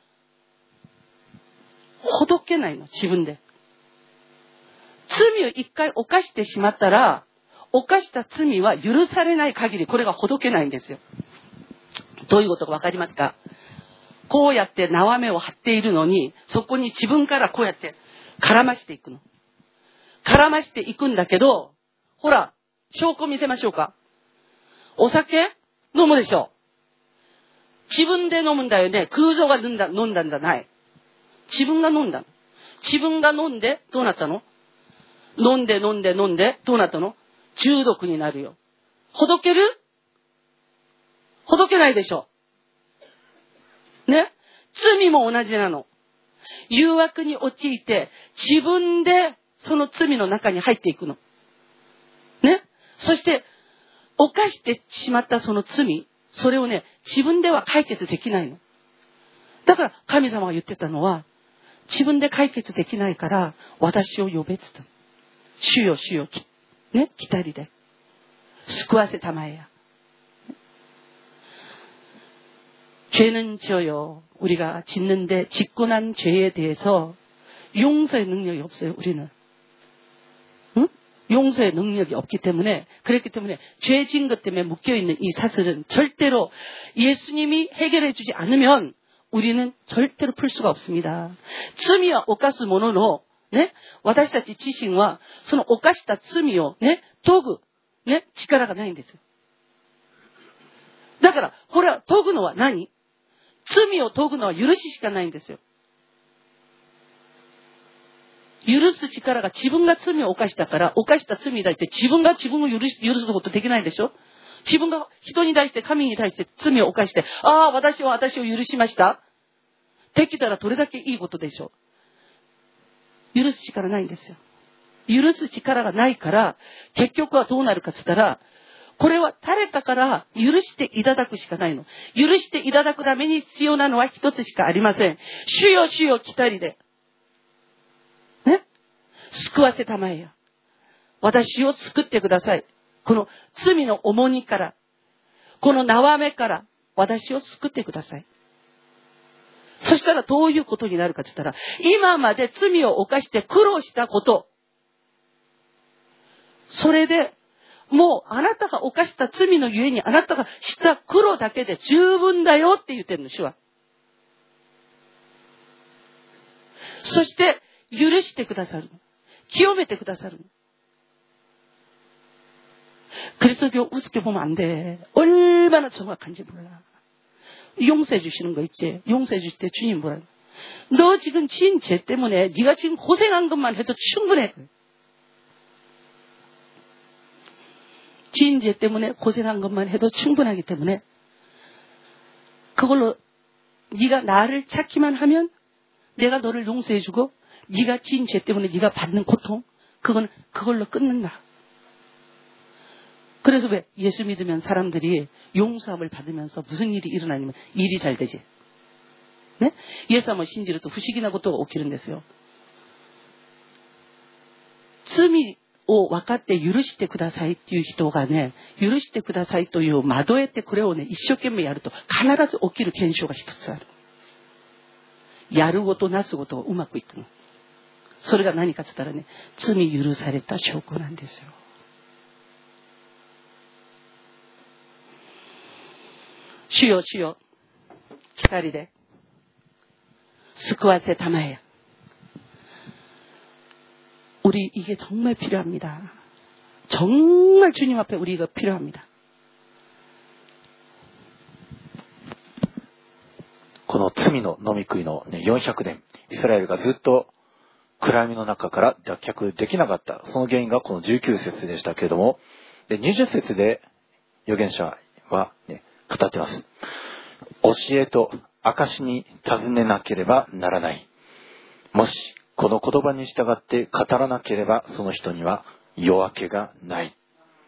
ほどけないの、自分で。罪を一回犯してしまったら、犯した罪は許されない限り、これがほどけないんですよ。どういうことかわかりますか？こうやって縄目を張っているのに、そこに自分からこうやって絡ましていくの。絡ましていくんだけど、ほら、証拠見せましょうか。お酒飲むでしょ。自分で飲むんだよね。空情が飲んだ、飲んだんじゃない。自分が飲んだの。自分が飲んで、どうなったの？飲んで飲んで飲んで、どうなったの？中毒になるよ。ほどける？ほどけないでしょ。ね？罪も同じなの。誘惑に陥って、自分でその罪の中に入っていくの。ね？そして、犯してしまったその罪、それをね、自分では解決できないの。だから神様が言ってたのは、自分で解決できないから、私を呼べって言ったの。主よ主よ、ね、来たりで。救わせたまえや。죄는 지어요. 우리가 짓는데 짓고 난 죄에 대해서 용서의 능력이 없어요. 우리는. 응? 용서의 능력이 없기 때문에 그랬기 때문에 죄 지은 것 때문에 묶여있는 이 사슬은 절대로 예수님이 해결해 주지 않으면 우리는 절대로 풀 수가 없습니다. 罪は犯すもののね、私たち自身はその犯した罪をね、解ぐね、力がないんです。 だから、これは問うのは何？罪を問うのは許ししかないんですよ。許す力が自分が罪を犯したから、犯した罪に対して自分が自分を許し、許すことできないでしょ？自分が人に対して、神に対して罪を犯して、ああ、私は私を許しました。できたらどれだけいいことでしょう。許す力ないんですよ。許す力がないから、結局はどうなるかって言ったら、これは誰かから許していただくしかないの。許していただくために必要なのは一つしかありません。主よ主よ来たりで。ね。救わせたまえや。私を救ってください。この罪の重荷から、この縄目から私を救ってください。そしたらどういうことになるかって言ったら、今まで罪を犯して苦労したこと、それでもうあなたが犯した罪のゆえにあなたがした苦労だけで十分だよって言ってるの、主は。そして許してくださるの。清めてくださるの。그리스도교 우습게 보면 안 돼. 얼마나 정확한지 몰라. 용서해 주시는 거 있지. 용서해 주실 때 주님 뭐라. 너 지금 지은 죄 때문에 네가 지금 고생한 것만 해도 충분해. 지은 죄 때문에 고생한 것만 해도 충분하기 때문에 그걸로 네가 나를 찾기만 하면 내가 너를 용서해 주고 네가 지은 죄 때문에 네가 받는 고통 그건 그걸로 끊는다. 그래서 왜 예수 믿으면 사람들이 용서함을 받으면서 무슨 일이 일어나냐면 일이 잘 되지. 네? 예수 한번 신지를 또 후식이나 것도 오기는 됐어요. 罪を分かって許してくださいっていう人がね、許してくださいという惑えてこれをね、一生懸命やると必ず起きる現象が一つある。やるごとなすごとうまくいくの。それが何かって言ったらね、罪許された証拠なんですよ。主よ主よ光で救わせたまえ。 우리 이게 정말 필요합니다. 정말 주님 앞에 우리가 필요합니다. この罪の飲み食いの、ね、よんひゃくねん、イスラエルがずっと暗闇の中から脱却できなかった。その原因がこのじゅうきゅう節でしたけれども、でにじゅう節で預言者は、ね、語っています。教えと証に尋ねなければならない。もしこの言葉に従って語らなければその人には夜明けがない。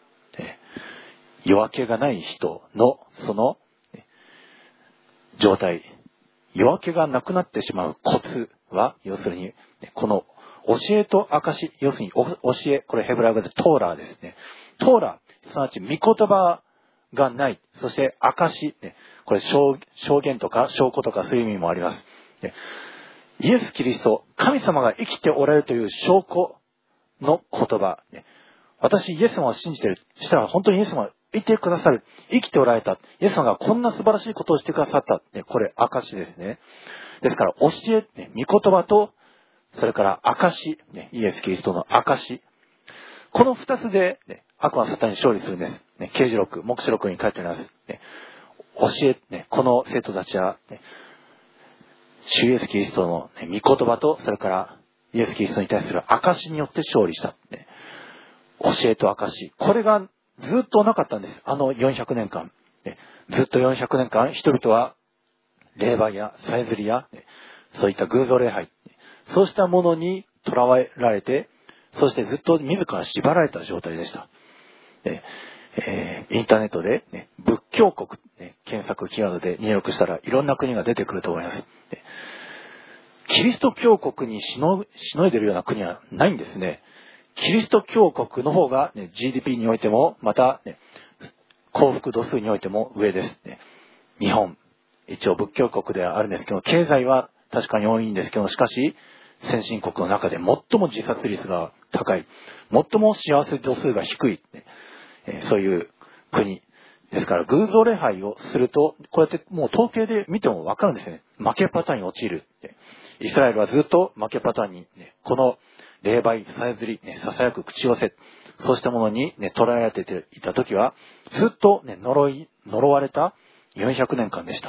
夜明けがない人のその状態、夜明けがなくなってしまうコツは、要するにこの教えと証、要するに教え、これヘブライ語でトーラーですね。トーラー、すなわち御言葉がない。そして証、これ証言とか証拠とかそういう意味もあります。イエス・キリスト、神様が生きておられるという証拠の言葉。私、イエス様を信じている。したら本当にイエス様がいてくださる。生きておられた。イエス様がこんな素晴らしいことをしてくださった。これ、証ですね。ですから、教え、御言葉と、それから証、イエス・キリストの証。この二つで、悪魔はサタンに勝利するんです。啓示録、黙示録に書いてあります。教え、この生徒たちは、主イエスキリストの、ね、御言葉と、それからイエスキリストに対する証によって勝利した、ね。教えと証。これがずっとなかったんです。あのよんひゃくねんかん。ね、ずっとよんひゃくねんかん、人々は霊媒やさえずりや、ね、そういった偶像礼拝、ね、そうしたものに囚われられて、そしてずっと自ら縛られた状態でした。ねえー、インターネットで、ね、仏教国、ね、検索キーワードで入力したらいろんな国が出てくると思います。キリスト教国にしの、しのいでいるような国はないんですね。キリスト教国の方が、ね、ジーディーピー においても、また、ね、幸福度数においても上です、ね。日本、一応仏教国ではあるんですけど、経済は確かに多いんですけど、しかし、先進国の中で最も自殺率が高い、最も幸せ度数が低い、ねえー、そういう国。ですから、偶像礼拝をすると、こうやってもう統計で見てもわかるんですよね。負けパターンに陥るって。イスラエルはずっと負けパターンに、ね、この霊媒、さえずり、ね、囁く口寄せ、そうしたものに、ね、捉えられていたときは、ずっと、ね、呪い呪われたよんひゃくねんかんでした。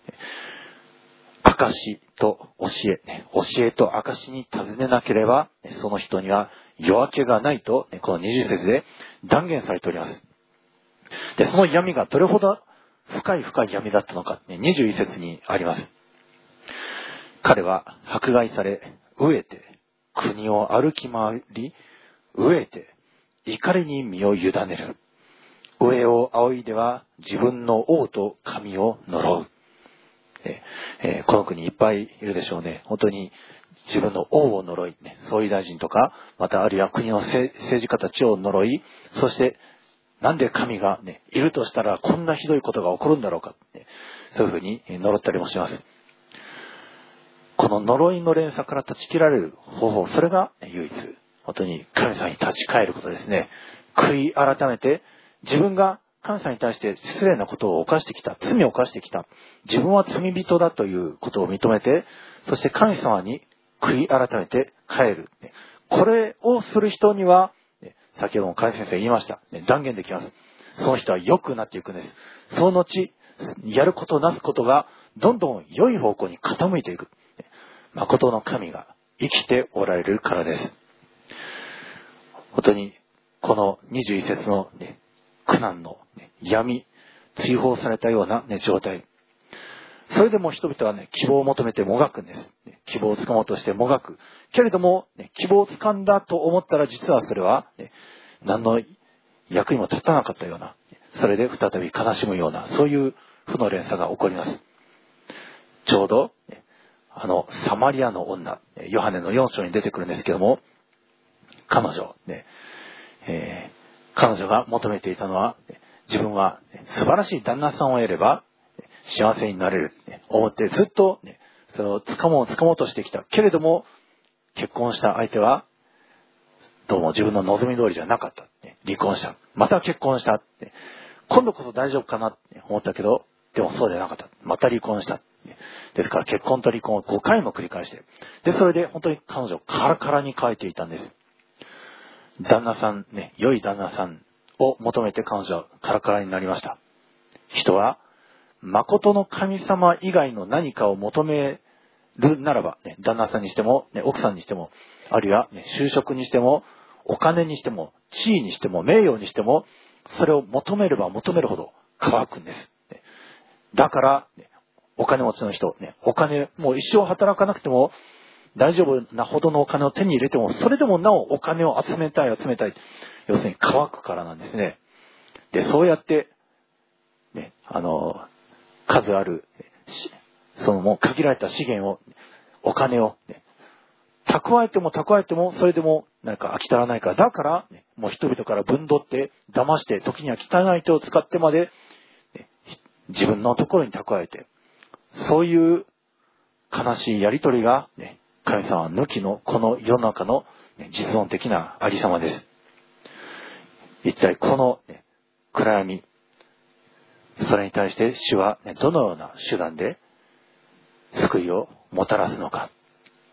証と教え、教えと証に尋ねなければ、その人には夜明けがないと、このにじゅう節で断言されております。で、その闇がどれほど深い深い闇だったのか、にじゅういち節にあります。彼は迫害され、飢えて、国を歩き回り、飢えて、怒りに身を委ねる。上を仰いでは自分の王と神を呪う。えー、この国いっぱいいるでしょうね。本当に自分の王を呪い、ね、総理大臣とか、またあるいは国の政治家たちを呪い、そしてなんで神が、ね、いるとしたらこんなひどいことが起こるんだろうか、ね、そういうふうに呪ったりもします。この呪いの連鎖から断ち切られる方法、それが唯一、本当に神様に立ち返ることですね。悔い改めて、自分が神様に対して失礼なことを犯してきた、罪を犯してきた、自分は罪人だということを認めて、そして神様に悔い改めて帰る。これをする人には、先ほども甲斐先生言いました。断言できます。その人は良くなっていくんです。その後、やることなすことがどんどん良い方向に傾いていく。誠の神が生きておられるからです。本当にこのにじゅういち節の、ね、苦難の、ね、闇、追放されたような、ね、状態。それでも人々は、ね、希望を求めてもがくんです。ね、希望をつかもうとしてもがく。けれども、ね、希望をつかんだと思ったら実はそれは、ね、何の役にも立たなかったような、それで再び悲しむような、そういう負の連鎖が起こります。ちょうど、ね、あのサマリアの女、ヨハネのよん章に出てくるんですけども、彼女、ねえー、彼女が求めていたのは、自分は素晴らしい旦那さんを得れば幸せになれるって思ってずっと、ね、それを掴もう掴もうとしてきた。けれども結婚した相手はどうも自分の望み通りじゃなかった。離婚した。また結婚した。今度こそ大丈夫かなって思ったけど、でもそうじゃなかった。また離婚した。ですから結婚と離婚をごかいも繰り返して、でそれで本当に彼女をカラカラに変えていたんです。旦那さんね、良い旦那さんを求めて彼女はカラカラになりました。人は誠の神様以外の何かを求めるならば、ね、旦那さんにしても、ね、奥さんにしても、あるいは、ね、就職にしても、お金にしても、地位にしても、名誉にしても、それを求めれば求めるほど乾くんです。だから、ね、お金持ちの人、ね、お金、もう一生働かなくても大丈夫なほどのお金を手に入れても、それでもなおお金を集めたい集めたい。要するに乾くからなんですね。で、そうやって、ね、あの、数ある、そのもう限られた資源を、お金を、ね、蓄えても蓄えても、それでもなんか飽き足らないから、だから、ね、もう人々から分取って、騙して、時には汚い手を使ってまで、ね、自分のところに蓄えて、そういう悲しいやりとりが、ね、神様抜きのこの世の中の、ね、実存的なありさまです。一体この、ね、暗闇、それに対して主は、ね、どのような手段で救いをもたらすのか。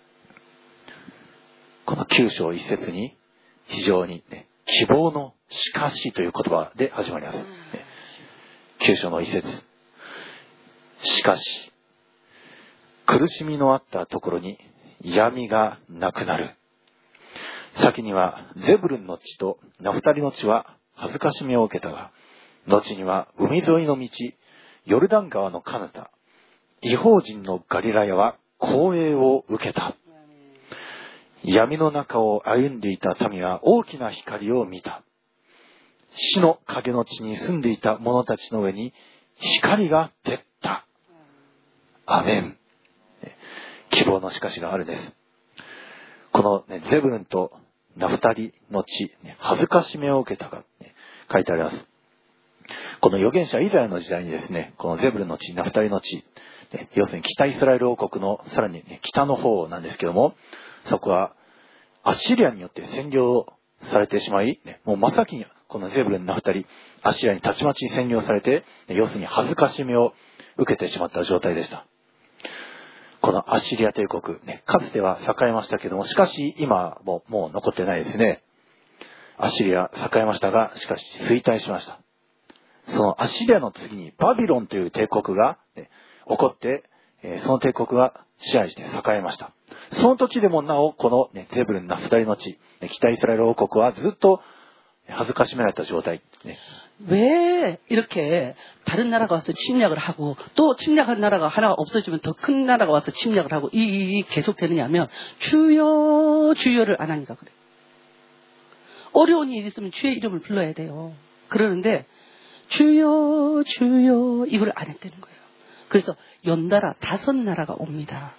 このきゅう章一節に非常に、ね、希望のしかしという言葉で始まります。ね、きゅう章の一節。しかし、苦しみのあったところに闇がなくなる。先にはゼブルンの地とナフタリの地は恥ずかしみを受けたが、後には海沿いの道、ヨルダン川の彼方、異邦人のガリラヤは光栄を受けた。闇の中を歩んでいた民は大きな光を見た。死の影の地に住んでいた者たちの上に光が照った。アメン。希望のしかしがあるんです。この、ね、ゼブルンとナフタリの地、ね、恥ずかしめを受けたが、ね、書いてあります。この預言者イザヤの時代にですね、このゼブルンの地、ナフタリの地、ね、要するに北イスラエル王国のさらに、ね、北の方なんですけども、そこはアッシリアによって占領されてしまい、ね、もう真っ先にこのゼブルン、ナフタリ、アッシリアにたちまち占領されて、ね、要するに恥ずかしめを受けてしまった状態でした。このアッシリア帝国、ね、かつては栄えましたけども、しかし今ももう残ってないですね。アッシリア栄えましたが、しかし衰退しました。 そのアシリアの次にバビロンという帝国が、ね、起こって、えー、その帝国が支配して栄えました。その時でもなお、この、ね、ゼブルンナフタリの地、ね、北イスラエル王国はずっと恥ずかしめられた状態。ね、 왜 이렇게 다른 나라가 와서 침략을 하고 또 침략한 나라가 하나가 없어지면 더 큰 나라가 와서 침략을 하고 이, 이, 이 계속되느냐면 주여 주여를 안 하니까 그래. 어려운 일이 있으면 주의 이름을 불러야 돼요. 그러는데 주여 주여 이걸 안 했다는 거예요. 그래서 연달아 다섯 나라가 옵니다.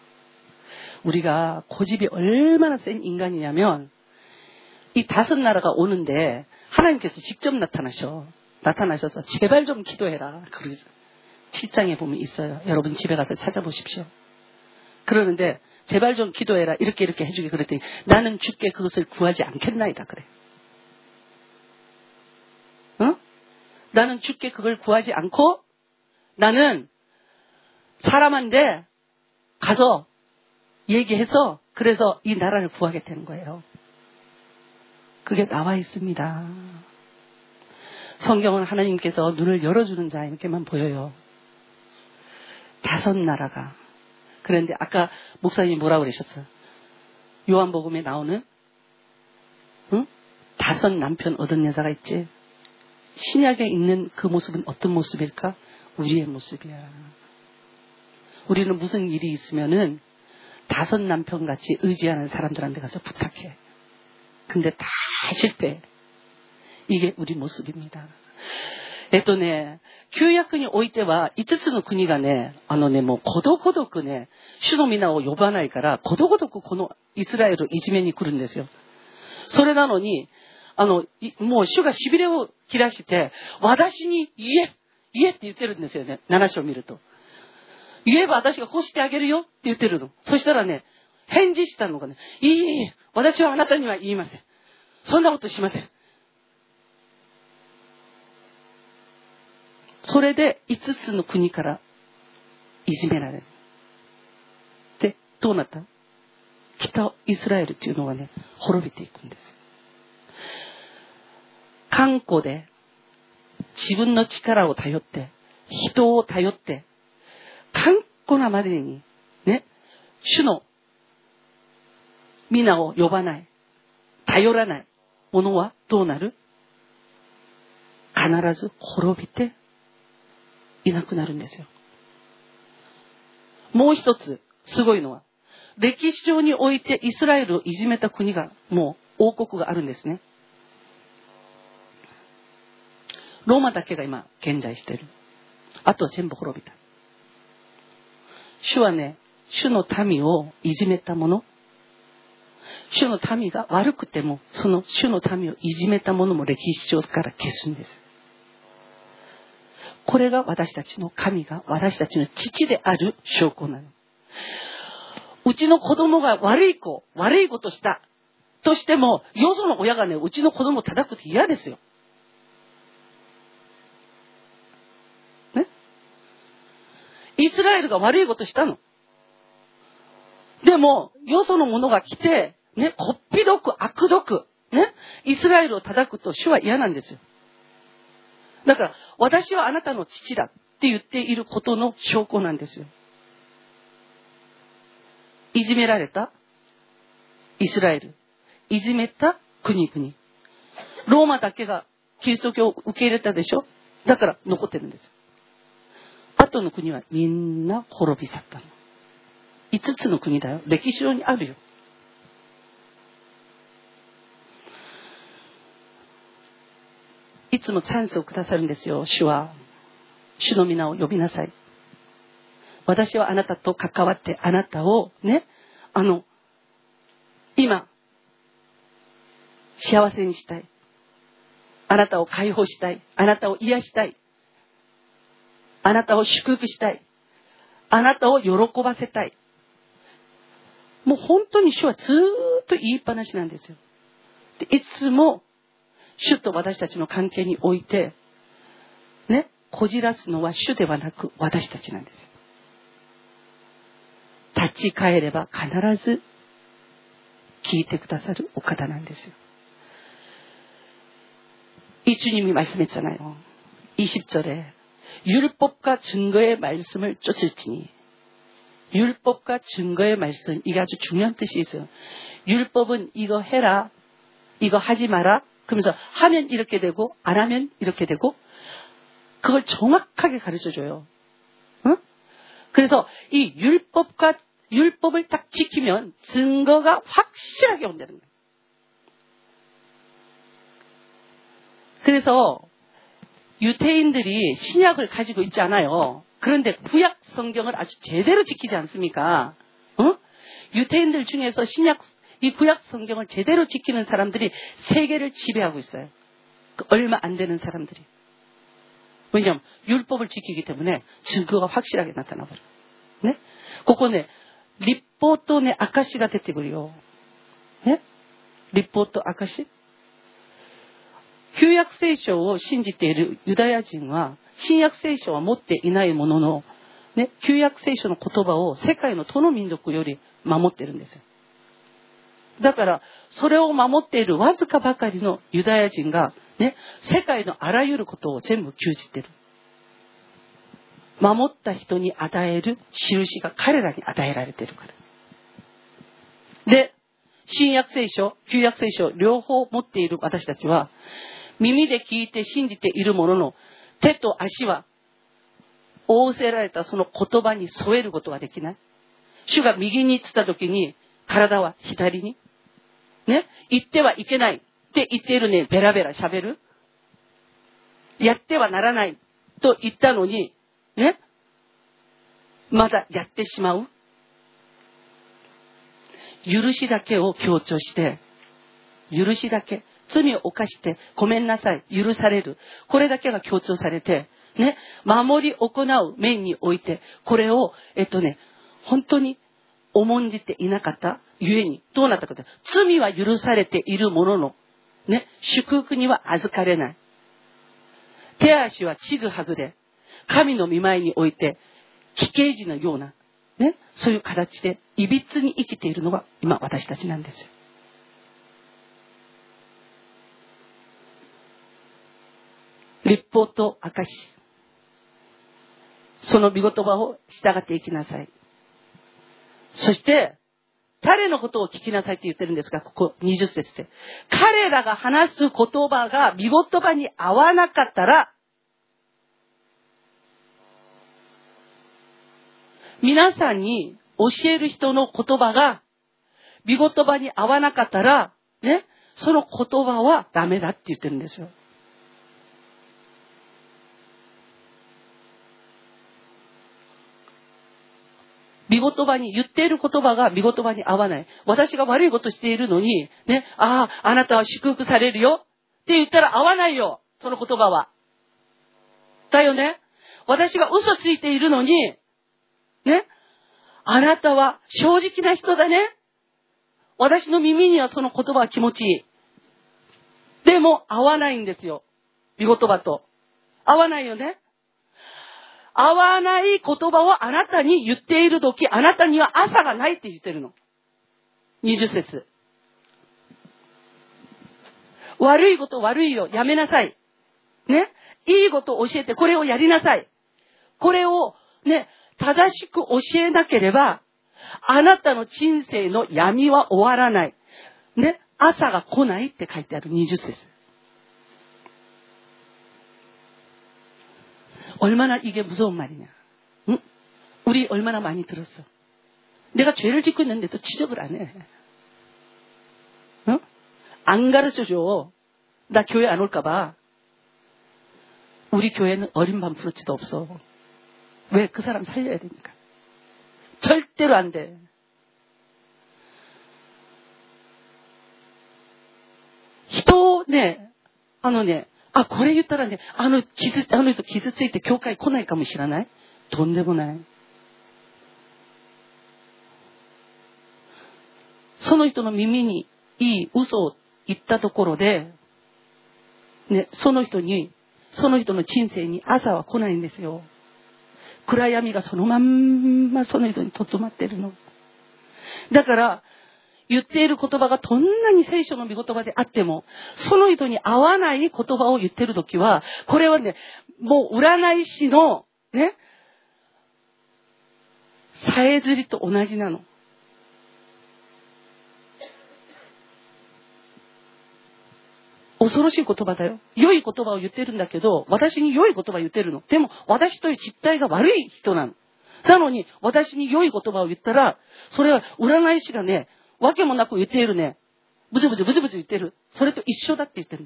우리가 고집이 얼마나 센 인간이냐면 이 다섯 나라가 오는데 하나님께서 직접 나타나셔. 나타나셔서 제발 좀 기도해라. 그러죠. 칠 장에 보면 있어요. 여러분 집에 가서 찾아보십시오. 그러는데 제발 좀 기도해라. 이렇게 이렇게 해주게 그랬더니 나는 주께 그것을 구하지 않겠나이다. 그래. 어? 나는 주께 그걸 구하지 않고 나는 사람한테 가서 얘기해서 그래서 이 나라를 구하게 되는 거예요. 그게 나와 있습니다. 성경은 하나님께서 눈을 열어주는 자에게만 보여요. 다섯 나라가. 그런데 아까 목사님이 뭐라고 그러셨어요? 요한복음에 나오는 응? 다섯 남편 얻은 여자가 있지. 신약에 있는 그 모습은 어떤 모습일까? 우리의 모습이야. 우리는 무슨 일이 있으면은 다섯 남편같이 의지하는 사람들한테 가서 부탁해. 근데 다 실패. 이게 우리 모습입니다. えっとね、旧約においては五つの国がね、あのね、もうことごとくね、主の皆を呼ばないから、ことごとくこのイスラエルをいじめに来るんですよ。それなのに、あの、もう主が痺れを切らして、私に言え、言えって言ってるんですよね。なな章を見ると。言えば私がこうしてあげるよって言ってるの。そしたらね、返事したのがね、いい、いい、私はあなたには言いません。そんなことしません。それで五つの国からいじめられる。で、どうなった？北イスラエルっていうのがね、滅びていくんです。頑固で自分の力を頼って、人を頼って、頑固なまでにね、主の皆を呼ばない、頼らないものはどうなる？必ず滅びていなくなるんですよ。もう一つすごいのは、歴史上においてイスラエルをいじめた国が、もう王国があるんですね。ローマだけが今現在している。あとは全部滅びた。主はね、主の民をいじめたもの、主の民が悪くても、その主の民をいじめたものも歴史上から消すんです。これが私たちの神が私たちの父である証拠なの。うちの子供が悪い子、悪いことしたとしても、よその親がね、うちの子供を叩くって嫌ですよ。ね？イスラエルが悪いことしたの。でも、よその者が来て、ね、こっぴどく、悪どく、ね、イスラエルを叩くと主は嫌なんですよ。だから、私はあなたの父だって言っていることの証拠なんですよ。いじめられたイスラエル。いじめた国々。ローマだけがキリスト教を受け入れたでしょ？だから残ってるんです。後の国はみんな滅び去ったの。五つの国だよ。歴史上にあるよ。いつもチャンスをくださるんですよ。主は主の皆を呼びなさい。私はあなたと関わってあなたをね、あの今幸せにしたい。あなたを解放したい。あなたを癒したい。あなたを祝福したい。あなたを喜ばせたい。もう本当に主はずーっと言いっぱなしなんですよ。でいつも主と私たちの関係においてね、こじらすのは主ではなく私たちなんです。立ち返れば必ず聞いてくださるお方なんですよ。이 주님이 말씀했잖아요. 이십 절에 율법과 증거의 말씀을 쫓을지니, 율법과 증거의 말씀, 이게 아주 중요한 뜻이 있어요. 율법은 이거 해라, 이거 하지 마라, 그러면서 하면 이렇게 되고 안 하면 이렇게 되고, 그걸 정확하게 가르쳐줘요. 응? 그래서 이 율법과 율법을 딱 지키면 증거가 확실하게 온다는 거예요. 그래서 유대인들이 신약을 가지고 있지 않아요. 그런데 구약 성경을 아주 제대로 지키지 않습니까? 어? 유대인들 중에서 신약, 이 구약 성경을 제대로 지키는 사람들이 세계를 지배하고 있어요. 얼마 안 되는 사람들이. 왜냐하면 율법을 지키기 때문에 증거가 확실하게 나타나버려요. 네? 그거네, 리포토네 아카시가 됐대고요. 네? 리포토 아카시? 旧約聖書を信じているユダヤ人は新約聖書は持っていないものの、ね、旧約聖書の言葉を世界のどの民族より守っているんですよ。だからそれを守っているわずかばかりのユダヤ人が、ね、世界のあらゆることを全部牛耳っている。守った人に与える印が彼らに与えられているから。で、新約聖書、旧約聖書両方持っている私たちは、耳で聞いて信じているものの、手と足は仰せられたその言葉に添えることはできない。主が右に言った時に体は左に、ね、言ってはいけないって言っているね、ベラベラ喋る。やってはならないと言ったのにね、まだやってしまう。許しだけを強調して、許しだけ、罪を犯してごめんなさい、許される、これだけが強調されてね、守り行う面においてこれをえっとね本当に重んじていなかったゆえにどうなったかというと、罪は許されているもののね、祝福には預かれない。手足はちぐはぐで神の御前において奇形児のようなね、そういう形でいびつに生きているのが今私たちなんですよ。立法と証、その御言葉を従っていきなさい。そして誰のことを聞きなさいって言ってるんですが、ここにじゅっ節で彼らが話す言葉が御言葉に合わなかったら、皆さんに教える人の言葉が御言葉に合わなかったらね、その言葉はダメだって言ってるんですよ。御言葉に言っている言葉が御言葉に合わない。私が悪いことしているのにね、ああ、あなたは祝福されるよって言ったら合わないよ、その言葉は。だよね。私が嘘ついているのにね、あなたは正直な人だね。私の耳にはその言葉は気持ちいい。でも合わないんですよ。御言葉と。合わないよね。合わない言葉をあなたに言っているとき、あなたには朝がないって言ってるの。にじゅっ節。悪いこと悪いよ。やめなさい。ね。いいことを教えて、これをやりなさい。これをね、正しく教えなければ、あなたの人生の闇は終わらない。ね。朝が来ないって書いてあるにじゅっ節。얼마나 이게 무서운 말이냐. 응? 우리 얼마나 많이 들었어. 내가 죄를 짓고 있는데도 지적을 안 해. 어? 안 가르쳐줘. 나 교회 안 올까봐. 우리 교회는 어린 반프로치도 없어. 왜? 그 사람 살려야 되니까. 절대로 안 돼. 또, 네, あのね、あ、これ言ったらね、あの傷、あの人傷ついて教会来ないかもしれない？とんでもない。その人の耳にいい嘘を言ったところで、ね、その人に、その人の人生に朝は来ないんですよ。暗闇がそのまんまその人にとどまってるの。だから、 言っている言葉がどんなに聖書の御言葉であっても、その人に合わない言葉を言っているときは、これはね、もう占い師のね、さえずりと同じなの。恐ろしい言葉だよ。良い言葉を言ってるんだけど、私に良い言葉を言ってるの。でも、私という実態が悪い人なの。なのに、私に良い言葉を言ったら、それは占い師がね、わけもなく言っているね、ブツブツブツブツ言ってる。それと一緒だって言ってる。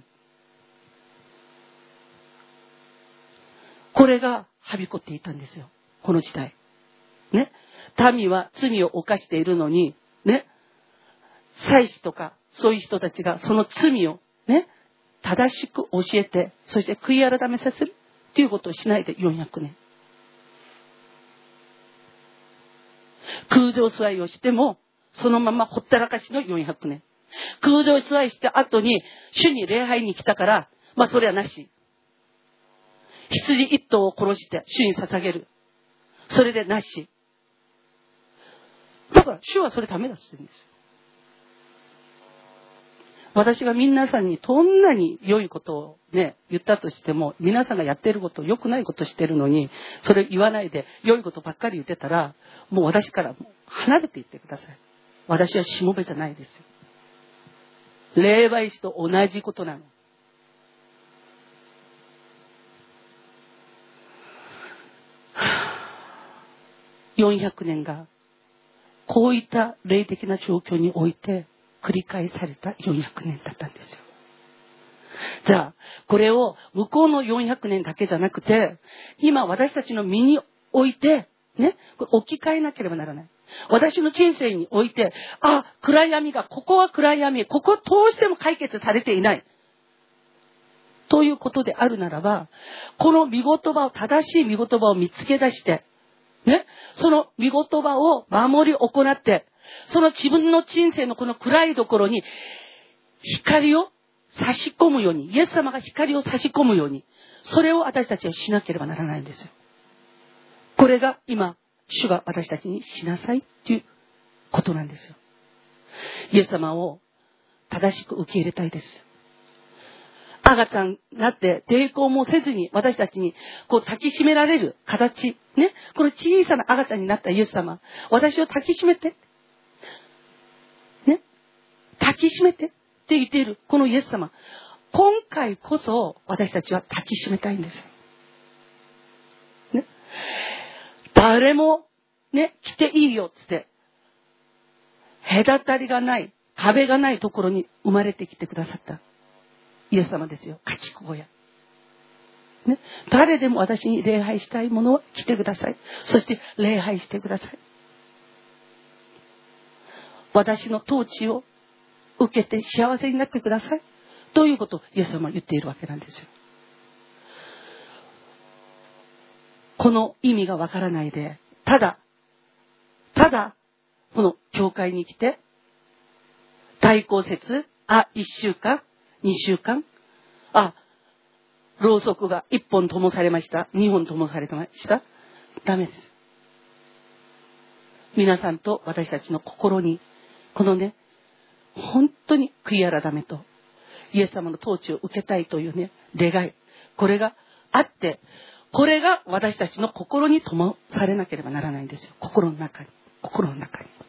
これがはびこっていたんですよ。この時代。ね。民は罪を犯しているのに、ね。祭司とか、そういう人たちがその罪を、ね。正しく教えて、そして悔い改めさせるっていうことをしないでよんひゃくねん。空上座りをしても、そのままほったらかしのよんひゃくねん。空上座りした後に、主に礼拝に来たから、まあそれはなし。羊一頭を殺して主に捧げる。それでなし。だから主はそれダメだって言ってるんですよ。私が皆さんにどんなに良いことをね、言ったとしても、皆さんがやっていること、良くないことしてるのに、それ言わないで、良いことばっかり言ってたら、もう私から離れていってください。私はしもべじゃないですよ。霊媒師と同じことなの。よんひゃくねんが、こういった霊的な状況において、繰り返されたよんひゃくねんだったんですよ。じゃあ、これを向こうのよんひゃくねんだけじゃなくて、今私たちの身において、ね、置き換えなければならない。私の人生において、あ、暗闇が、ここは暗闇、ここはどうしても解決されていない。ということであるならば、この御言葉を、正しい御言葉を見つけ出して、ね、その御言葉を守り行って、その自分の人生のこの暗いところに光を差し込むように、イエス様が光を差し込むように、それを私たちはしなければならないんですよ。これが今、主が私たちにしなさいっていうことなんですよ。イエス様を正しく受け入れたいです。赤ちゃんになって抵抗もせずに私たちにこう抱きしめられる形、ね、この小さな赤ちゃんになったイエス様、私を抱きしめて、ね、抱きしめてって言っているこのイエス様、今回こそ私たちは抱きしめたいんですよ。ね、誰もね、来ていいよっつって、隔たりがない、壁がないところに生まれてきてくださったイエス様ですよ。家畜小屋。ね。誰でも私に礼拝したいものは来てください。そして礼拝してください。私の統治を受けて幸せになってください。ということをイエス様は言っているわけなんですよ。この意味がわからないで、ただ、ただ、この教会に来て、大公節、あ、一週間、二週間、あ、ろうそくが一本灯されました。二本灯されました。ダメです。皆さんと私たちの心に、このね、本当に悔い改めと、イエス様の統治を受けたいというね、願い、これがあって、これが私たちの心に灯されなければならないんですよ。心の中に、心の中に。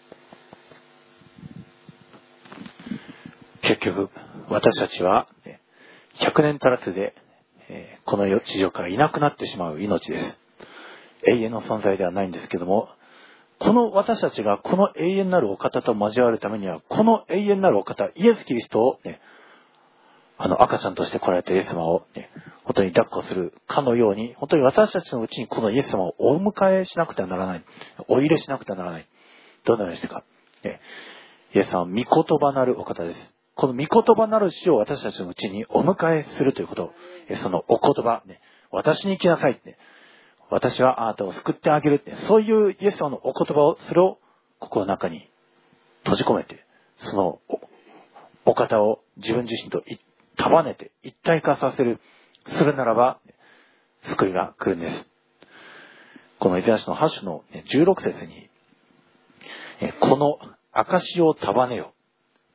結局、私たちはひゃくねん足らずでこの地上からいなくなってしまう命です。永遠の存在ではないんですけども、この私たちがこの永遠なるお方と交わるためには、この永遠なるお方、イエス・キリストを、ね、あの赤ちゃんとして来られたイエス様を、ね、本当に抱っこするかのように、本当に私たちのうちにこのイエス様をお迎えしなくてはならない。お入れしなくてはならない。どのようにしてか。ね、イエス様は御言葉なるお方です。この御言葉なる死を私たちのうちにお迎えするということ、そのお言葉、ね、私に来なさいって、私はあなたを救ってあげるって、そういうイエス様のお言葉を、それを心の中に閉じ込めて、その お, お方を自分自身と束ねて一体化させる、するならば救いが来るんです。このイザヤ書のはち章のじゅうろく節に、この証を束ねよ、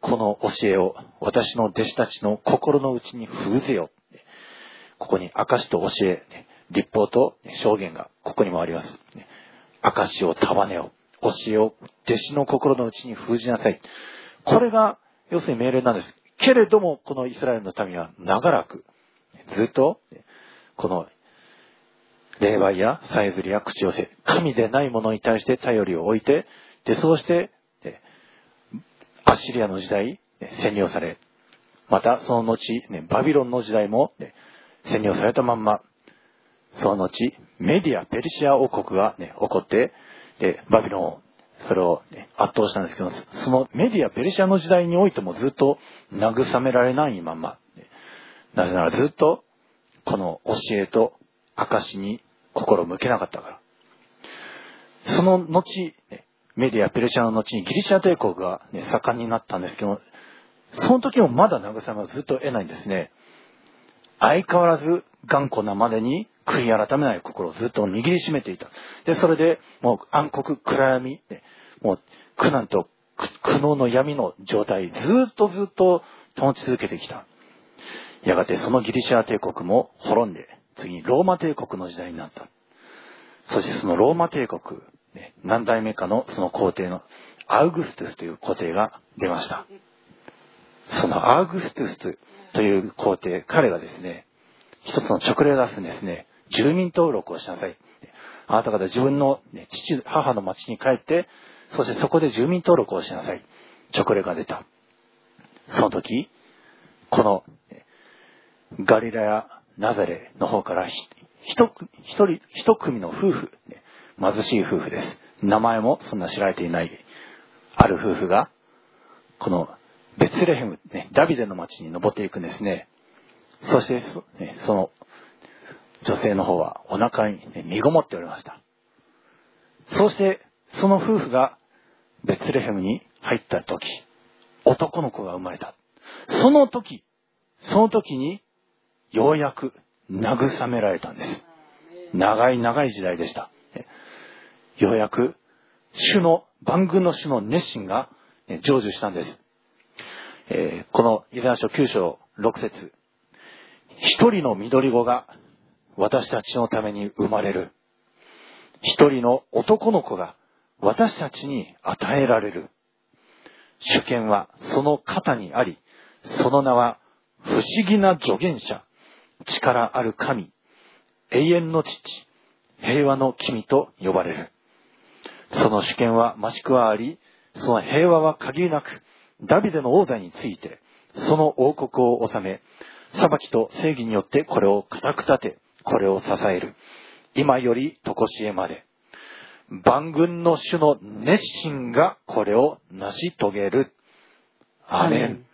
この教えを私の弟子たちの心の内に封ぜよ。ここに証と教え、律法と証言がここにもあります。証を束ねよ。教えを弟子の心の内に封じなさい。これが要するに命令なんです。けれどもこのイスラエルの民は長らくずっとこの霊媒やさえずりや口寄せ、神でないものに対して頼りを置いて、でそうしてアッシリアの時代占領され、またその後バビロンの時代も占領されたまんま、その後メディアペルシア王国が、ね、起こって、でバビロンをそれを、ね、圧倒したんですけど、そのメディアペルシアの時代においてもずっと慰められないまま、なぜならずっとこの教えと証に心を向けなかったから。その後メディアペルシアの後にギリシャ帝国が、ね、盛んになったんですけど、その時もまだ慰めをずっと得ないんですね。相変わらず頑固なまでに悔い改めない心をずっと握りしめていた。で、それでもう暗黒暗闇、もう苦難と苦悩の闇の状態、ずっとずっと保ち続けてきた。やがてそのギリシャ帝国も滅んで、次にローマ帝国の時代になった。そしてそのローマ帝国、ね、何代目かのその皇帝のアウグストゥスという皇帝が出ました。そのアウグストゥスという皇帝、彼がですね、一つの勅令を出すんですね。住民登録をしなさい。あなた方自分の、ね、父、母の町に帰って、そしてそこで住民登録をしなさい。勅令が出た。その時、このガリラヤ、ナザレの方から一人、一組の夫婦、貧しい夫婦です。名前もそんな知られていない、ある夫婦が、このベツレヘム、ね、ダビデの町に登っていくんですね。そしてそ、ね、その女性の方はお腹に、ね、身ごもっておりました。そしてその夫婦がベツレヘムに入った時、男の子が生まれた。その時、その時にようやく慰められたんです。長い長い時代でした。ようやく主の万軍の主の熱心が成就したんです。えー、このイザヤ書きゅう章ろく節、一人の緑子が私たちのために生まれる。一人の男の子が私たちに与えられる。主権はその肩にあり、その名は不思議な助言者、力ある神、永遠の父、平和の君と呼ばれる。その主権は増し加わり、その平和は限りなくダビデの王座について、その王国を治め、裁きと正義によってこれを固く立て、これを支える。今より常しえまで。万軍の主の熱心がこれを成し遂げる。アメン。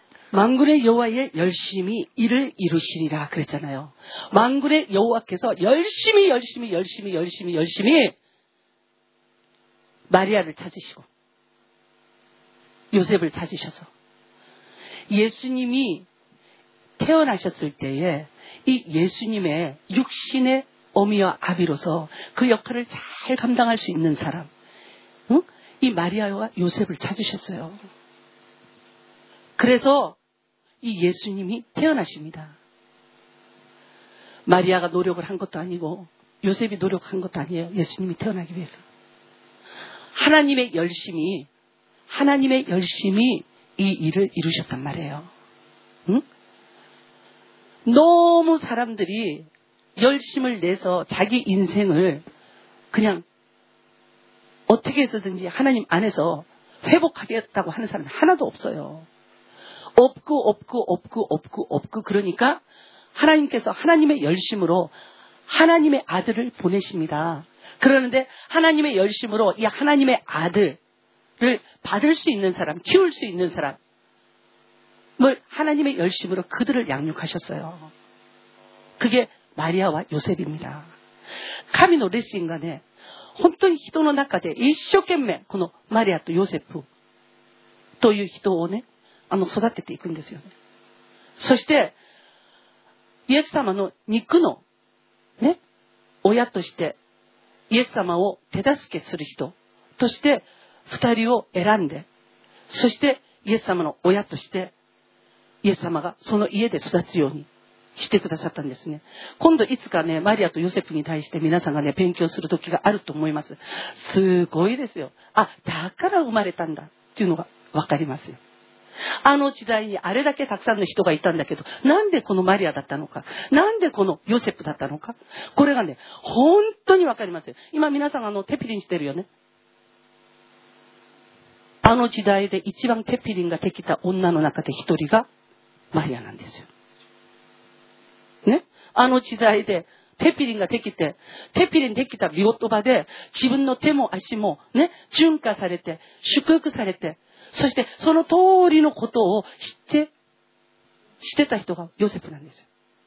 만군의 여호와의 열심히 일을 이루시리라 그랬잖아요. 만군의 여호와께서 열심히 열심히 열심히 열심히 열심히 마리아를 찾으시고 요셉을 찾으셔서 예수님이 태어나셨을 때에 이 예수님의 육신의 어미와 아비로서 그 역할을 잘 감당할 수 있는 사람, 응? 이 마리아와 요셉을 찾으셨어요. 그래서 이 예수님이 태어나십니다. 마리아가 노력을 한 것도 아니고 요셉이 노력한 것도 아니에요. 예수님이 태어나기 위해서. 하나님의 열심히, 하나님의 열심히 이 일을 이루셨단 말이에요. 응? 너무 사람들이 열심을 내서 자기 인생을 그냥 어떻게 해서든지 하나님 안에서 회복하겠다고 하는 사람이 하나도 없어요. 없고 없고 없고 없고 없고 그러니까 하나님께서 하나님의 열심으로 하나님의 아들을 보내십니다. 그러는데 하나님의 열심으로 이 하나님의 아들을 받을 수 있는 사람, 키울 수 있는 사람, 뭘 하나님의 열심으로 그들을 양육하셨어요. 그게 마리아와 요셉입니다. 神の熱心がね、本当に人の中で一生懸命このマリアとヨセフという人をね、あの育てていくんですよね。そしてイエス様の肉のね、親としてイエス様を手助けする人として二人を選んで、そしてイエス様の親としてイエス様がその家で育つようにしてくださったんですね。今度いつかね、マリアとヨセフに対して皆さんがね、勉強する時があると思います。すごいですよ。あ、だから生まれたんだっていうのがわかりますよ。あの時代にあれだけたくさんの人がいたんだけど、なんでこのマリアだったのか、なんでこのヨセフだったのか、これがね、本当にわかりますよ。今皆さんあのテピリンしてるよね。あの時代で一番テピリンができた女の中で一人がマリアなんですよ。ね。あの時代でテピリンができて、テピリンできた見言葉で自分の手も足もね、純化されて、祝福されて、そしてその通りのことを知って、してた人がヨセフなんですよ。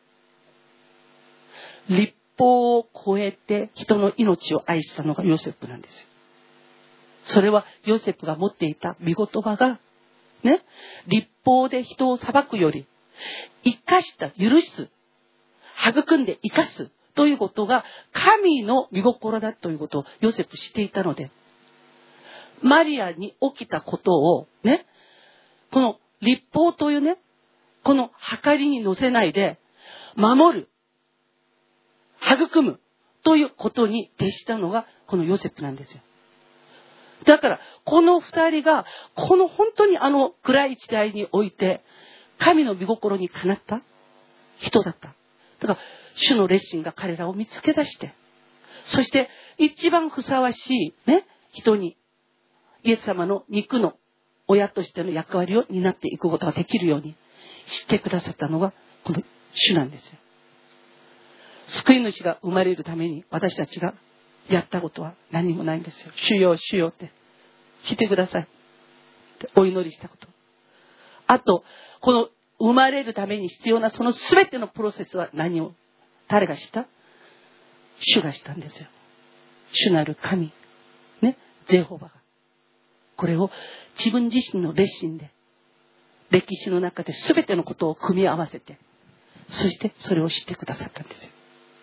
律法を超えて人の命を愛したのがヨセフなんですよ。それはヨセフが持っていた見言葉が、ね、律法で人を裁くより、生かした、許す、育んで生かすということが神の御心だということをヨセフしていたので、マリアに起きたことをね、この律法というね、この計りに乗せないで守る、育むということに徹したのがこのヨセフなんですよ。だからこの二人がこの本当にあの暗い時代において神の御心にかなった人だった。だから主の烈心が彼らを見つけ出して、そして一番ふさわしいね、人にイエス様の肉の親としての役割を担っていくことができるようにしてくださったのがこの主なんですよ。救い主が生まれるために私たちがやったことは何もないんですよ。主よ主よって来てくださいってお祈りしたこと。あとこの生まれるために必要なその全てのプロセスは何を誰がした？主がしたんですよ。主なる神ね、ゼホバがこれを自分自身の烈心で歴史の中で全てのことを組み合わせて、そしてそれを知ってくださったんですよ。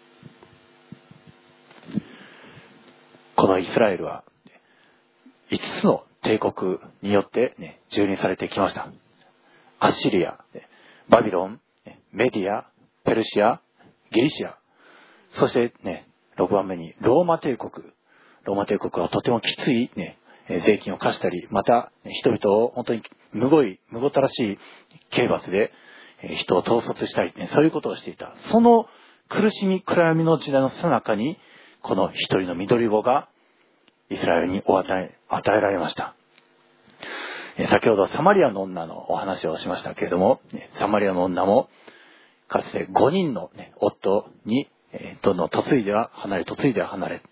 このイスラエルはいつつの帝国によって、ね、蹂躙されてきました。アッシリア、バビロン、メディア、ペルシア、ギリシア、そしてね、ろくばんめにローマ帝国。ローマ帝国はとてもきつい、ね、税金を課したり、また人々を本当にむごい、むごたらしい刑罰で人を統率したり、ね、そういうことをしていた。その苦しみ暗闇の時代の最中に、この一人の緑子がイスラエルにお与え、与えられました。先ほどサマリアの女のお話をしましたけれども、サマリアの女もかつてごにんの、ね、夫にどんどん嫁いでは離れ、嫁いでは離れ、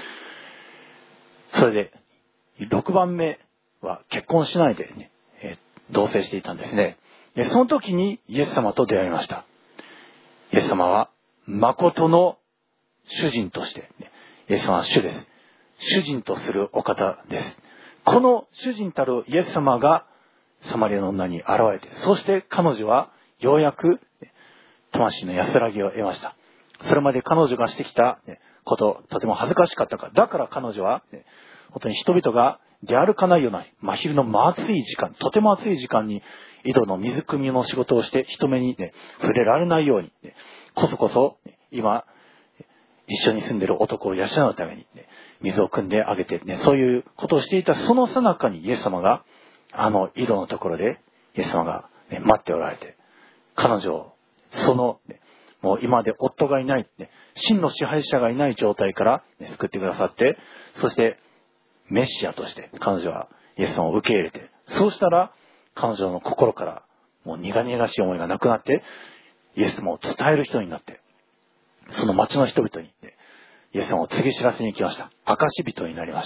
それでろくばんめは結婚しないで、ね、同棲していたんですね。その時にイエス様と出会いました。イエス様は誠の主人として、イエス様は主です。主人とするお方です。この主人たるイエス様がサマリアの女に現れて、そして彼女はようやく魂の安らぎを得ました。それまで彼女がしてきたこと、とても恥ずかしかったから、だから彼女は本当に人々が出歩かないような真昼の真暑い時間、とても暑い時間に井戸の水汲みの仕事をして人目に、ね、触れられないように、ね、こそこそ今一緒に住んでいる男を養うために、ね、水を汲んであげて、ね、そういうことをしていたその最中にイエス様があの井戸のところでイエス様が、ね、待っておられて、彼女をその、ね、もう今まで夫がいない、ね、真の支配者がいない状態から、ね、救ってくださって、そしてメシアとして彼女はイエス様を受け入れて、そうしたら彼女の心からもう苦々しい思いがなくなって、イエス様を伝える人になって、その町の人々に、ね、イエス様を告げ知らせに来ました。証人になりました。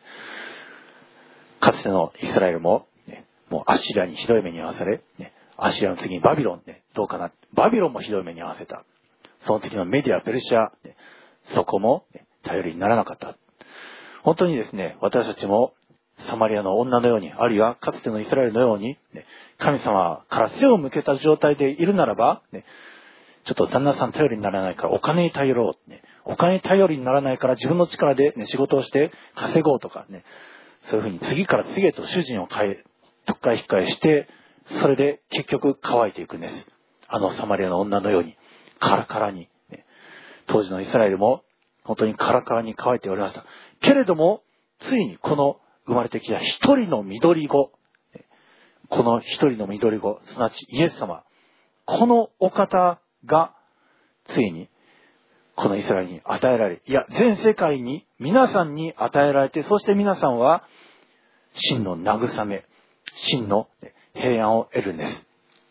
かつてのイスラエルも、ね、もうアッシリアにひどい目に遭わされ、ね、アッシリアの次にバビロン、ね、どうかな、バビロンもひどい目に遭わせた。その次のメディア、ペルシア、ね、そこも、ね、頼りにならなかった。本当にですね、私たちもサマリアの女のように、あるいはかつてのイスラエルのように、ね、神様から背を向けた状態でいるならば、ね、ちょっと旦那さん頼りにならないからお金に頼ろう、ね、お金に頼りにならないから自分の力で、ね、仕事をして稼ごうとかね、そういうふうに次から次へと主人を変えとっかえひっかえして、それで結局乾いていくんです。あのサマリアの女のように、カラカラに。当時のイスラエルも本当にカラカラに乾いておりました。けれども、ついにこの生まれてきた一人の緑子、この一人の緑子、すなわちイエス様、このお方がついにこのイスラエルに与えられ、いや全世界に皆さんに与えられて、そして皆さんは真の慰め、真の平安を得るんです。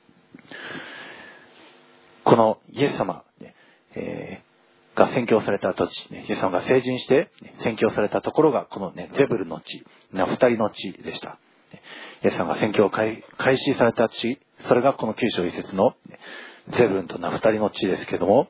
このイエス様、えーが宣教された土地、イエス様が成人して宣教されたところがこの、ね、ゼブルの地、ナフタリの地でした。イエス様が宣教を開始された地、それがこの九章一節のゼブルとナフタリの地ですけれども、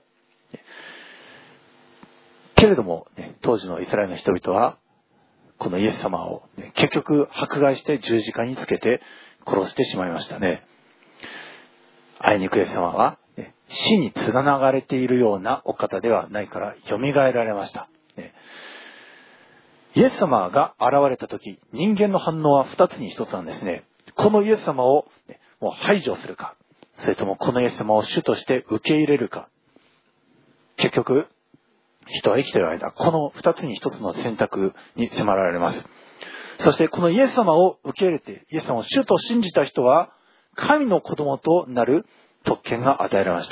けれども、ね、当時のイスラエルの人々はこのイエス様を、ね、結局迫害して十字架につけて殺してしまいましたね。あいにくイエス様は死につながれているようなお方ではないから蘇られました。イエス様が現れた時、人間の反応は二つに一つなんですね。このイエス様をもう排除するか、それともこのイエス様を主として受け入れるか。結局、人は生きている間、この二つに一つの選択に迫られます。そしてこのイエス様を受け入れて、イエス様を主と信じた人は、神の子供となる特権が与えられました。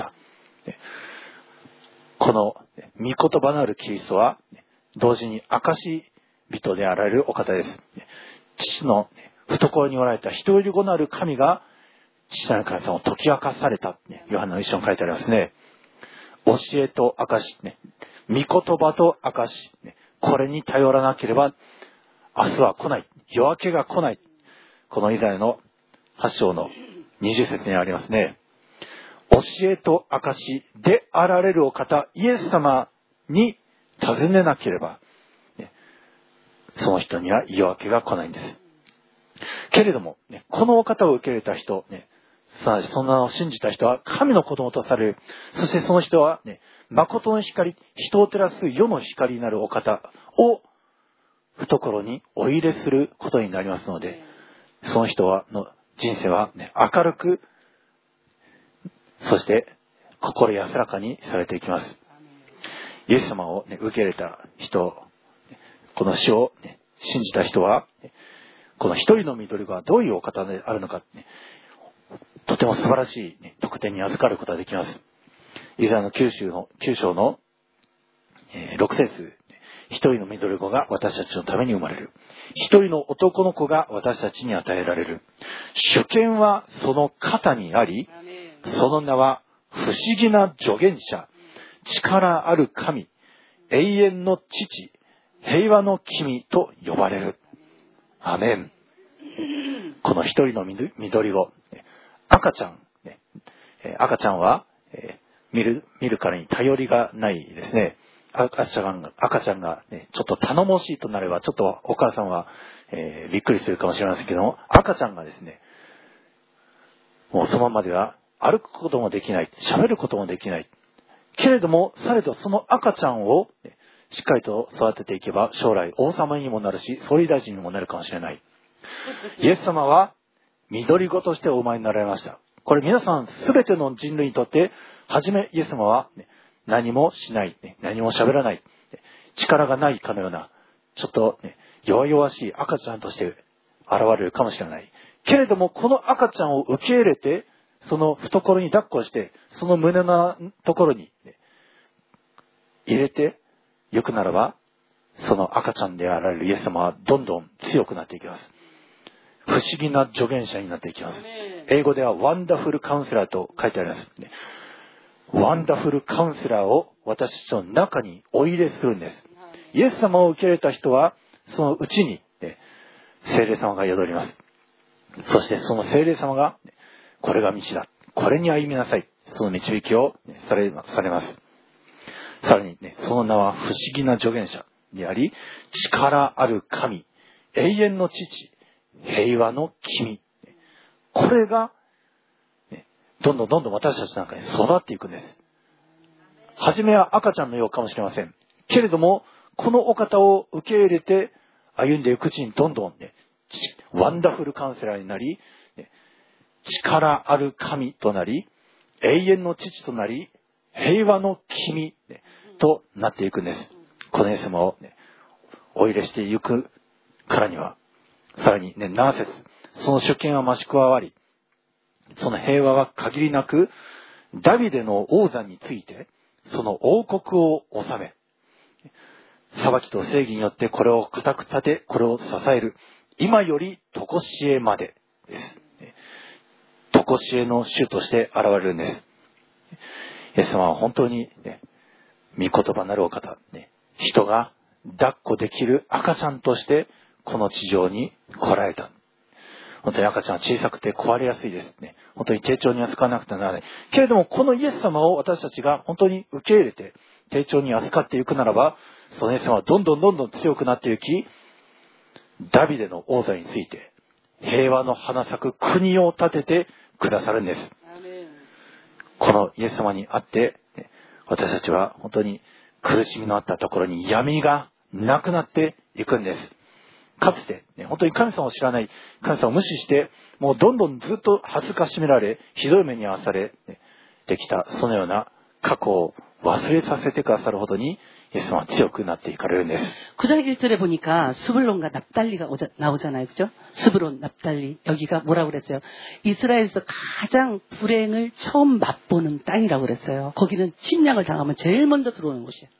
この御言葉なるキリストは同時に証人であられるお方です。父の懐におられた一人子なる神が父なる神様を解き明かされた。ヨハネの一章に書いてありますね。教えと証、御言葉と証、これに頼らなければ明日は来ない、夜明けが来ない。このイザヤのはち章のにじゅう節にありますね。教えと証であられるお方イエス様に尋ねなければ、ね、その人には夜明けが来ないんです。けれども、ね、このお方を受け入れた人、ね、さあそんなのを信じた人は神の子供とされる。そしてその人は、ね、誠の光、人を照らす世の光になるお方を懐にお入れすることになりますので、その人はの人生は、ね、明るく、そして心安らかにされていきます。イエス様を、ね、受け入れた人、この死を、ね、信じた人は、この一人の緑子がどういうお方であるのか、ね、とても素晴らしい、ね、特典に預かることができます。イザヤのきゅう章の、きゅう章の、えー、ろく節、一人の緑子が私たちのために生まれる。一人の男の子が私たちに与えられる。主権はその肩にあり、その名は不思議な助言者、力ある神、永遠の父、平和の君と呼ばれる。アメン。この一人の緑子、赤ちゃん、赤ちゃんは見る、見るからに頼りがないですね。赤ちゃんが、赤ちゃんが、ね、ちょっと頼もしいとなれば、ちょっとお母さんは、えー、びっくりするかもしれませんけども、赤ちゃんがですね、もうそのままでは歩くこともできない、喋ることもできない。けれども、されどその赤ちゃんをしっかりと育てていけば、将来王様にもなるし、総理大臣にもなるかもしれない。イエス様は緑子としてお生まれになられました。これ皆さんすべての人類にとって、はじめイエス様は、ね、何もしない、何も喋らない、力がないかのような、ちょっと、ね、弱々しい赤ちゃんとして現れるかもしれない。けれども、この赤ちゃんを受け入れて、その懐に抱っこして、その胸のところに、ね、入れて、よくならば、その赤ちゃんであられるイエス様はどんどん強くなっていきます。不思議な助言者になっていきます。英語ではワンダフルカウンセラーと書いてあります。ワンダフルカウンセラーを私たちの中にお入れするんです。イエス様を受け入れた人は、そのうちに、ね、聖霊様が宿ります。そしてその聖霊様が、これが道だ。これに歩みなさい。その導きを、ね、され、されます。さらに、ね、その名は不思議な助言者であり、力ある神、永遠の父、平和の君。これが、ね、どんどんどんどん私たちの中に育っていくんです。はじめは赤ちゃんのようかもしれません。けれども、このお方を受け入れて歩んでいくうちにどんどんね、 ワンダフルカウンセラーになり、力ある神となり、永遠の父となり、平和の君となっていくんです。このイエス様を、ね、お入れしていくからには、さらにね、なな節、その主権は増し加わり、その平和は限りなく、ダビデの王座について、その王国を治め、裁きと正義によってこれを固く立て、これを支える、今より常しえまでです。常しえの主として現れるんです。イエス様は本当に、ね、御言葉なるお方、ね、人が抱っこできる赤ちゃんとしてこの地上に来られた。本当に赤ちゃんは小さくて壊れやすいですね。本当に丁重に扱わなくてはならない。けれどもこのイエス様を私たちが本当に受け入れて丁重に扱っていくならば、そのイエス様はどんどんどんどん強くなっていき、ダビデの王座について平和の花咲く国を建ててくださるんです。このイエス様にあって、私たちは本当に苦しみのあったところに闇がなくなっていくんです。かつて、ね、本当に神様を知らない、神様を無視して、もうどんどんずっと恥ずかしめられ、ひどい目に遭わされてきた、そのような過去を忘れさせてくださるほどに、イエス様は強くなっていかれるんです。 구 장 일 절에 보니까 스불론과 납달리가 오자, 나오잖아요. 그죠? 스불론, 납달리. 여기가 뭐라고 그랬어요? 이스라엘에서 가장 불행을 처음 맛보는 땅이라고 그랬어요. 거기는 침략을 당하면 제일 먼저 들어오는 곳이에요.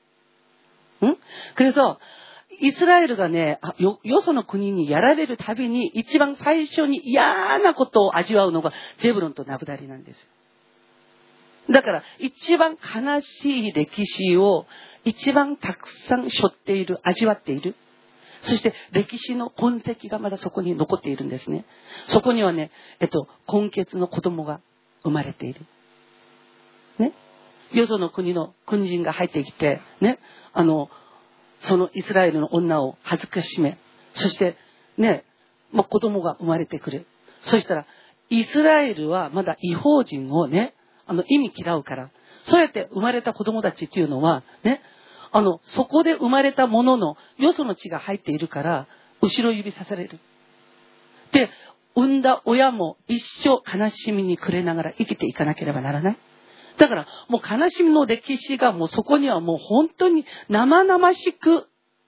응? 그래서 이스라엘가ね、よ、よその国にやられるたびに一番最初に嫌なことを味わうのがゼブロンとナブダリなんですよ。だから一番悲しい歴史を一番たくさん背負っている、味わっている。そして歴史の痕跡がまだそこに残っているんですね。そこにはね、えっと、根血の子供が生まれている。ね。よその国の軍人が入ってきて、ね、あの、そのイスラエルの女を恥ずかしめ、そしてね、まあ、子供が生まれてくる。そしたら、イスラエルはまだ異邦人をね、あの、意味嫌うから。そうやって生まれた子供たちっていうのは、ね、あの、そこで生まれたものの、よその血が入っているから、後ろ指さされる。で、産んだ親も一生悲しみに暮れながら生きていかなければならない。だから、もう悲しみの歴史がもうそこにはもう本当に生々しく、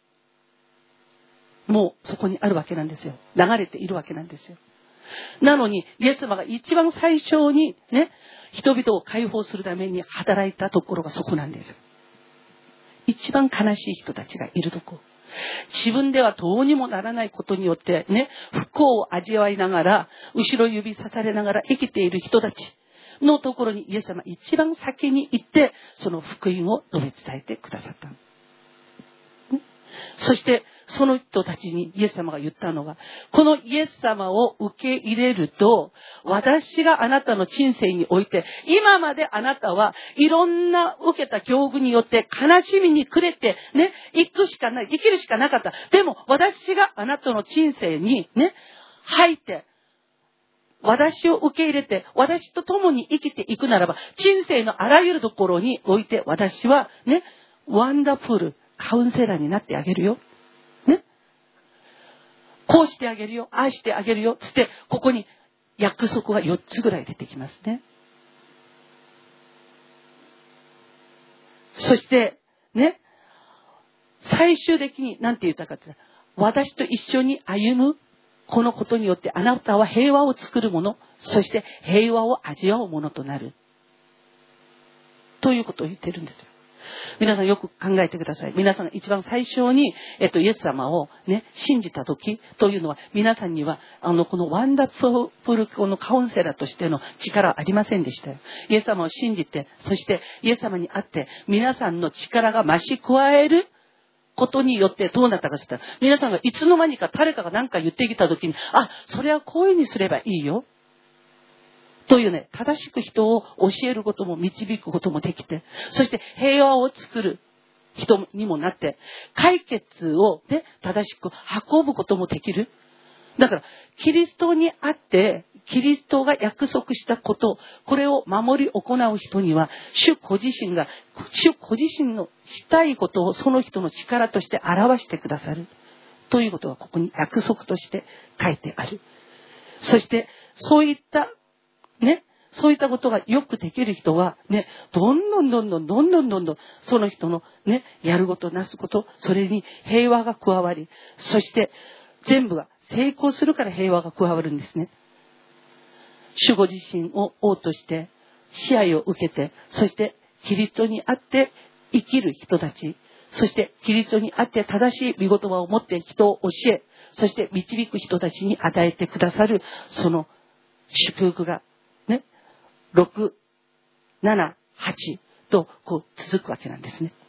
もうそこにあるわけなんですよ。流れているわけなんですよ。なのに、イエス様が一番最初にね、人々を解放するために働いたところがそこなんです。一番悲しい人たちがいるところ。自分ではどうにもならないことによってね、不幸を味わいながら、後ろ指さされながら生きている人たちのところにイエス様は一番先に行って、その福音を述べ伝えてくださった。そしてその人たちにイエス様が言ったのが、このイエス様を受け入れると、私があなたの人生において、今まであなたはいろんな受けた境遇によって悲しみに暮れてね、行くしかない、生きるしかなかった。でも私があなたの人生にね、入って、私を受け入れて、私と共に生きていくならば、人生のあらゆるところにおいて私はね、ワンダフルカウンセラーになってあげるよ。ね。こうしてあげるよ。ああしてあげるよ。つって、ここに約束がよっつぐらい出てきますね。そして、ね。最終的に何て言ったかって、私と一緒に歩むこのことによってあなたは平和を作るもの、そして平和を味わうものとなる。ということを言ってるんですよ。皆さんよく考えてください。皆さんが一番最初に、えっと、イエス様をね、信じた時というのは、皆さんには、あの、このワンダフル、このカウンセラーとしての力はありませんでしたよ。イエス様を信じて、そしてイエス様に会って、皆さんの力が増し加えることによってどうなったかと言ったら、皆さんがいつの間にか誰かが何か言ってきた時に、あ、それはこういうふうにすればいいよ。というね、正しく人を教えることも導くこともできて、そして平和を作る人にもなって、解決をね、正しく運ぶこともできる。だから、キリストにあって、キリストが約束したこと、これを守り行う人には、主ご自身が、主ご自身のしたいことをその人の力として表してくださる。 ということがここに約束として書いてある。そしてそういったね、そういったことがよくできる人はね、どんどんどんどんどんどんどんどんその人のね、やることなすこと、それに平和が加わり、そして全部が成功するから平和が加わるんですね。主ご自身を王として支配を受けて、そしてキリストにあって生きる人たち、そしてキリストにあって正しい御言葉を持って人を教え、そして導く人たちに与えてくださるその祝福がね、ろく、なな、はちとこう続くわけなんですね。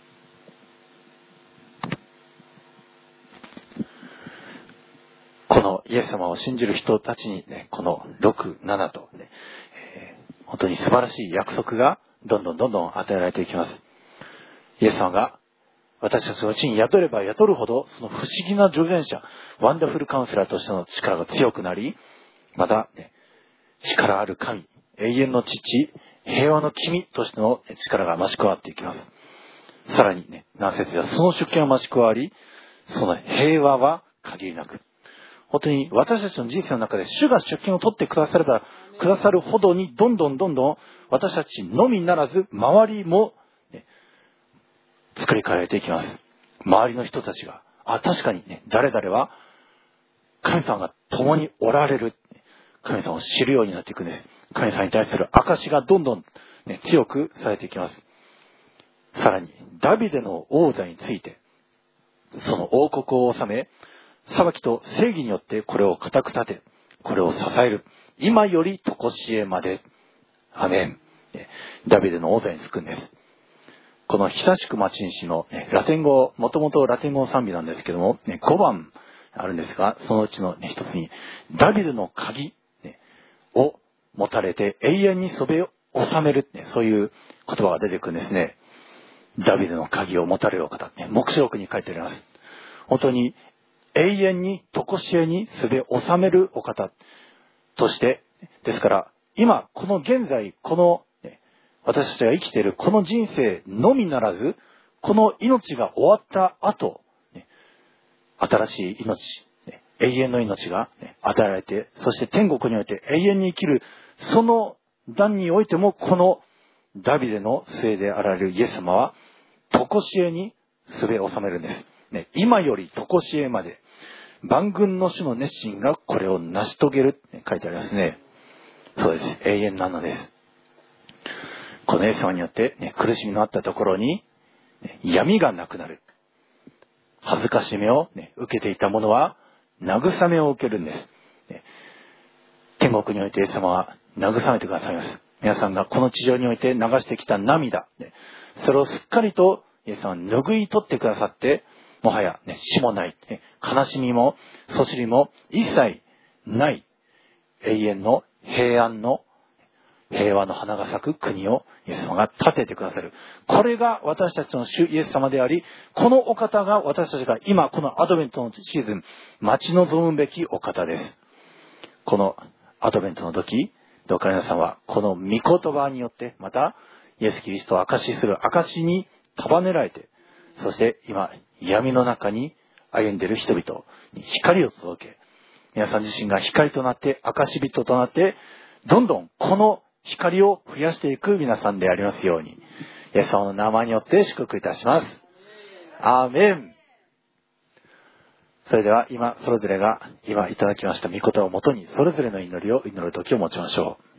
このイエス様を信じる人たちにね、このろく、ななと、ねえー、本当に素晴らしい約束がどんどんどんどん与えられていきます。イエス様が私たちのうちに雇れば雇るほど、その不思議な助言者、ワンダフルカウンセラーとしての力が強くなり、また、ね、力ある神、永遠の父、平和の君としての力が増し加わっていきます。さらにね、何節ではその主権が増し加わり、その平和は限りなく。本当に私たちの人生の中で主が主権を取ってくださればくださるほどに、どんどんどんどん私たちのみならず周りも、ね、作り変えられていきます。周りの人たちが、あ、確かにね、誰々は神様が共におられる、神様を知るようになっていくんです。神様に対する証がどんどん、ね、強くされていきます。さらにダビデの王座について、その王国を治め、裁きと正義によってこれを固く立て、これを支える、今よりとこしえまで。アメン。ダビデの王座につくんです。この久しく待ちにしのラテン語、もともとラテン語の賛美なんですけども、ごばんあるんですが、そのうちの一つにダビデの鍵を持たれて永遠に袖を収める、そういう言葉が出てくるんですね。ダビデの鍵を持たれるお方、黙示録に書いてあります。本当に永遠に常しえに袖を収めるお方として、ですから今この現在、この私たちが生きているこの人生のみならず、この命が終わった後、新しい命、永遠の命が与えられて、そして天国において永遠に生きる、その段においても、このダビデの末であられるイエス様は常しえに末を収めるんです。今より常しえまで、万軍の主の熱心がこれを成し遂げるって書いてありますね。そうです。永遠なのです。このイエス様によって、ね、苦しみのあったところに、ね、闇がなくなる。恥ずかしめを、ね、受けていた者は慰めを受けるんです。ね、天国においてイエス様は慰めてくださいます。皆さんがこの地上において流してきた涙、ね、それをすっかりとイエス様は拭い取ってくださって、もはや、ね、死もない、ね、悲しみもそしりも一切ない永遠の平安の平和の花が咲く国をイエス様が建ててくださる。これが私たちの主イエス様であり、このお方が私たちが今このアドベントのシーズン待ち望むべきお方です。このアドベントの時、どうか皆さんはこの御言葉によって、またイエス・キリストを証しする証に束ねられて、そして今闇の中に歩んでいる人々に光を届け、皆さん自身が光となって証人となって、どんどんこの光を増やしていく皆さんでありますように、イエス様の名前によって祝福いたします。アーメン。それでは今それぞれが今いただきました御言葉をもとに、それぞれの祈りを祈る時を持ちましょう。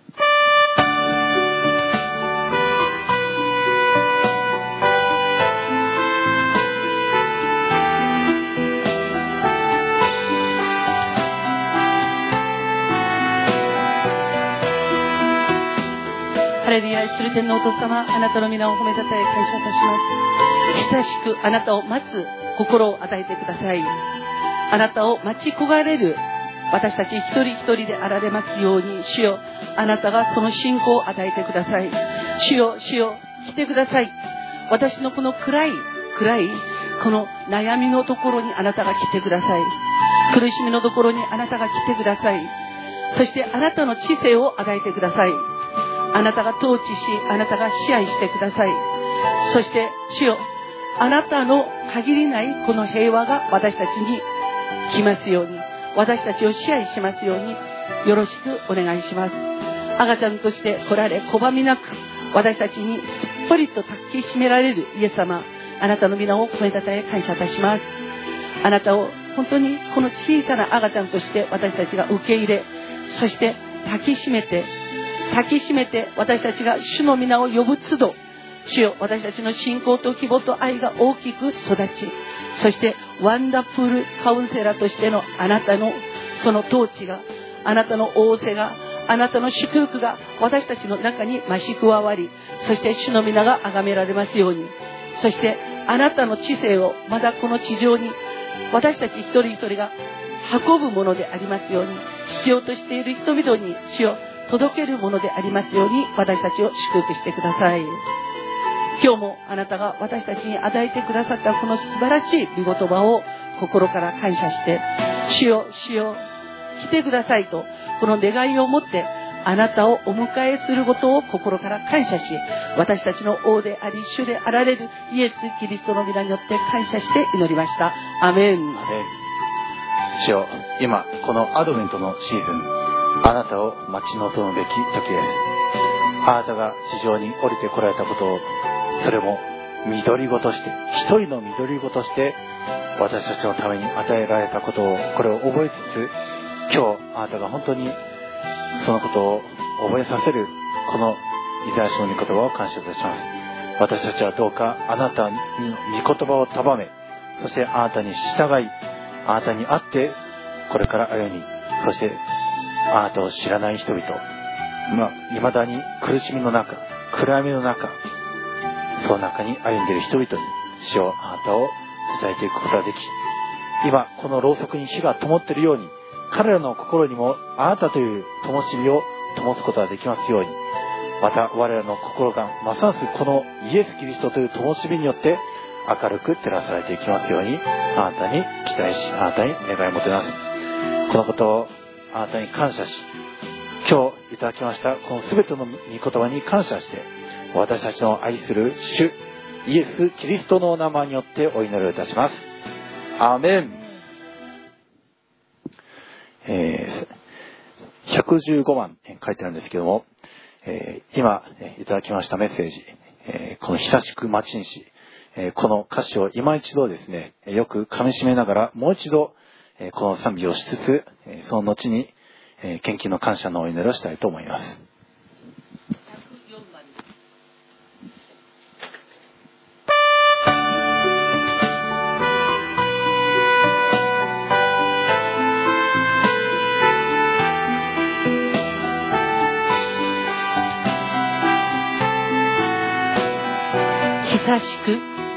ハレルヤ、愛する天のお父様、あなたの皆を褒めたたえ感謝いたします。久しくあなたを待つ心を与えてください。あなたを待ち焦がれる私たち一人一人であられますように、主よ、あなたがその信仰を与えてください。主よ、主よ、来てください。私のこの暗い暗いこの悩みのところにあなたが来てください。苦しみのところにあなたが来てください。そしてあなたの知性を与えてください。あなたが統治し、あなたが支配してください。そして主よ、 あなたの限りないこの平和が私たちに来ますように、私たちを支配しますように、よろしくお願いします。赤ちゃんとして来られ、拒みなく私たちにすっぽりと抱きしめられるイエス様、あなたの皆を褒めたたえ感謝いたします。あなたを本当にこの小さな赤ちゃんとして私たちが受け入れ、そして抱きしめて抱きしめて私たちが主の皆を呼ぶ都度、主よ、私たちの信仰と希望と愛が大きく育ち、そしてワンダフルカウンセラーとしてのあなたのその統治が、あなたの仰せが、あなたの祝福が私たちの中に増し加わり、そして主の皆が崇められますように、そしてあなたの知性をまだこの地上に私たち一人一人が運ぶものでありますように、必要としている人々に主を届けるものでありますように、私たちを祝福してください。今日もあなたが私たちに与えてくださったこの素晴らしい御言葉を心から感謝して、主よ主よ来てくださいとこの願いを持ってあなたをお迎えすることを心から感謝し、私たちの王であり主であられるイエス・キリストの皆によって感謝して祈りました。アメン。 アメン。主よ、今このアドベントのシーズン、あなたを待ち望むべき時です。あなたが地上に降りてこられたことを、それも緑子として、一人の緑子として私たちのために与えられたことを、これを覚えつつ、今日あなたが本当にそのことを覚えさせるこのイザヤ書の御言葉を感謝いたします。私たちはどうかあなたの御言葉を束め、そしてあなたに従い、あなたに会ってこれから歩み、そしてあなたを知らない人々、まあ、未だに苦しみの中、暗闇の中、その中に歩んでいる人々に主をあなたを伝えていくことができ、今このろうそくに火が灯っているように、彼らの心にもあなたという灯火を灯すことができますように、また我らの心がますますこのイエス・キリストという灯火によって明るく照らされていきますように、あなたに期待し、あなたに願いもてなす。このことをあなたに感謝し、今日いただきましたこの全ての御言葉に感謝して、私たちの愛する主イエス・キリストのお名前によってお祈りをいたします。アーメン。えー、ひゃくじゅうごばん書いてあるんですけども、えー、今いただきましたメッセージ、えー、この久しく待ちにし、えー、この歌詞を今一度ですね、よく噛み締めながらもう一度、えー、この賛美をしつつ、えー、その後に、えー、献金の感謝のお祈りをしたいと思います。 久しく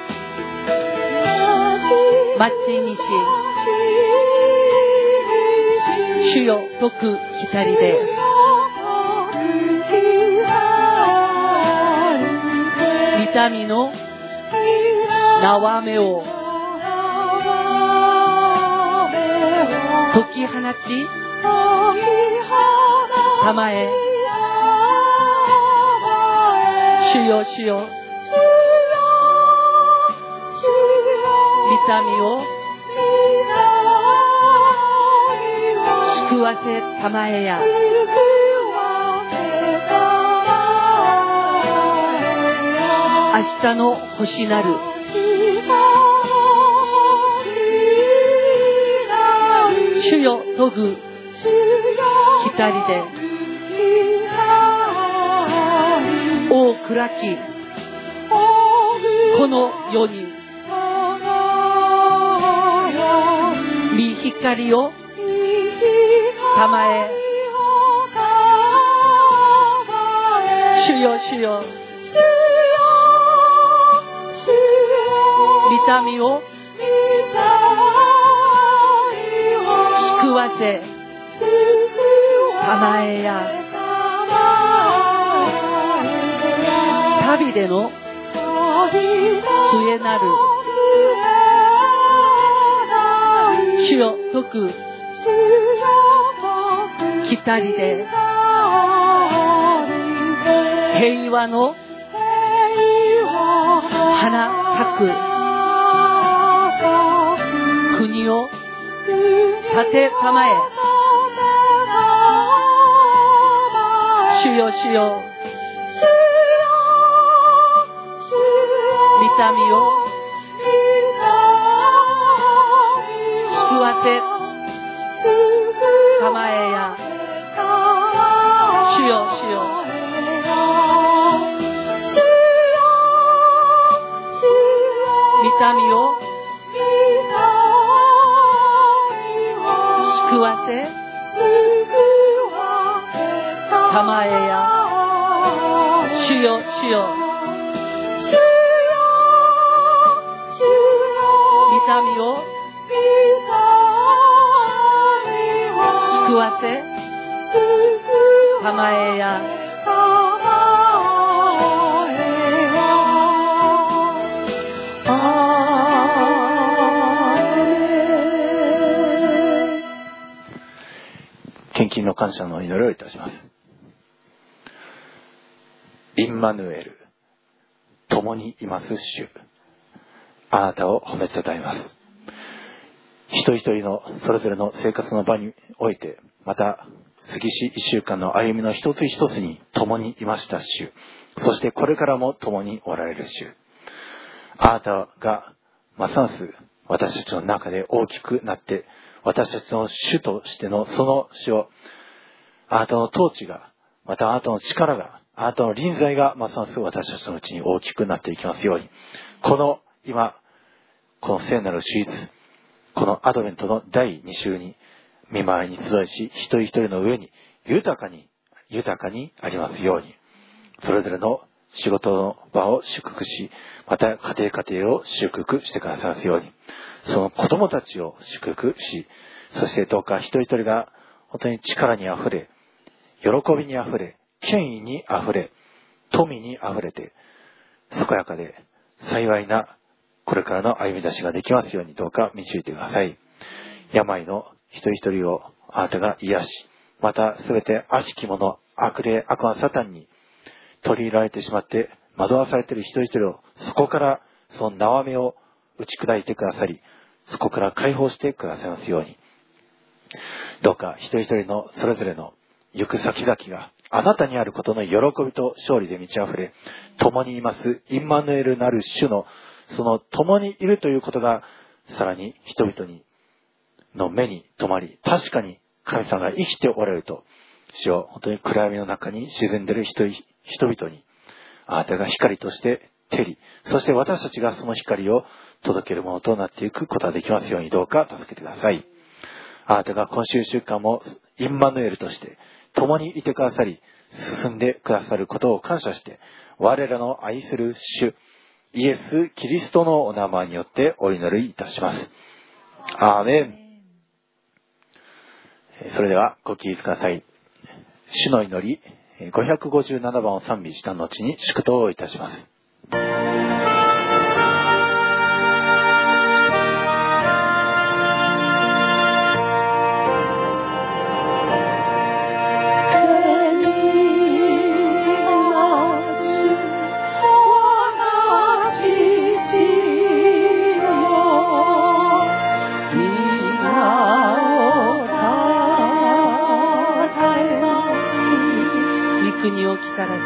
待ちにし、主よ解く光で御民の縄目を解き放ち、たまえ、主よ主よ御民を救わせたまえや。明日の星なる主よ研ぐ光で、お暗きこの世に御光をたまえ、主よ主よ御民を救わせたまえや。旅での末なる主よ解く光で、平和の花咲く国を立てたまえ。主よ主よ、御民を救わせたまえや。主よ主よ、御民を救わせたまえや。主よ主よ、御民を救わせたまえや。 献金の感謝の祈りをいたします。インマヌエル、共にいます主、あなたを褒めたたえます。一人一人のそれぞれの生活の場において、また次し一週間の歩みの一つ一つに共にいました主、そしてこれからも共におられる主、あなたがますます私たちの中で大きくなって、私たちの主としてのその主を、あなたの統治が、またあなたの力が、あなたの臨在がますます私たちのうちに大きくなっていきますように、この今この聖なる手術、このアドベントのだいに週に御前に集いし、一人一人の上に豊かに豊かにありますように、それぞれの仕事の場を祝福し、また家庭家庭を祝福してくださいますように、その子供たちを祝福し、そしてどうか一人一人が本当に力にあふれ、喜びにあふれ、権威にあふれ、富にあふれて、健やかで幸いなこれからの歩み出しができますように、どうか導いてください。病の一人一人をあなたが癒し、またすべて悪しき者、悪霊、悪魔、サタンに取り入れられてしまって惑わされている一人一人を、そこからその縄目を打ち砕いてくださり、そこから解放してくださいますように、どうか一人一人のそれぞれの行く先々があなたにあることの喜びと勝利で満ち溢れ、共にいますインマヌエルなる主のその共にいるということが、さらに人々にの目に留まり、確かに神様が生きておられると、主を本当に暗闇の中に沈んでいる人々にあなたが光として照り、そして私たちがその光を届けるものとなっていくことができますように、どうか助けてください。あなたが今週いっしゅうかんもインマヌエルとして共にいてくださり、進んでくださることを感謝して、我らの愛する主イエス・キリストのお名前によってお祈りいたします。アーメン。それではご起立ください。主の祈りごひゃくごじゅうななばんを賛美した後に祝祷をいたします。 国を来たらせ、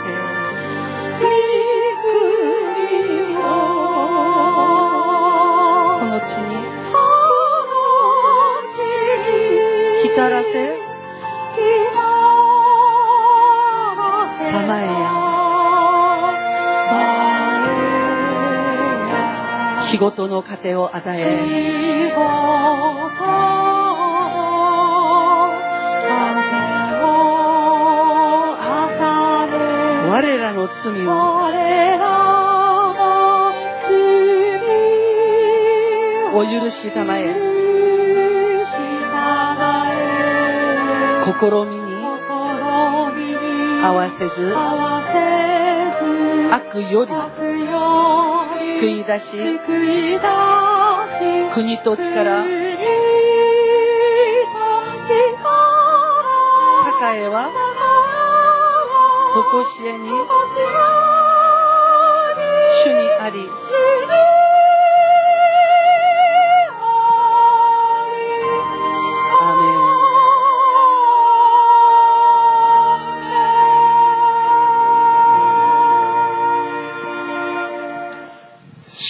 この地に来たらせ、たまえや。仕事の糧を与え、我らの罪をお許したまえ。試みに合わせず悪より救い出し、国と力、栄はとこしえに主にあり、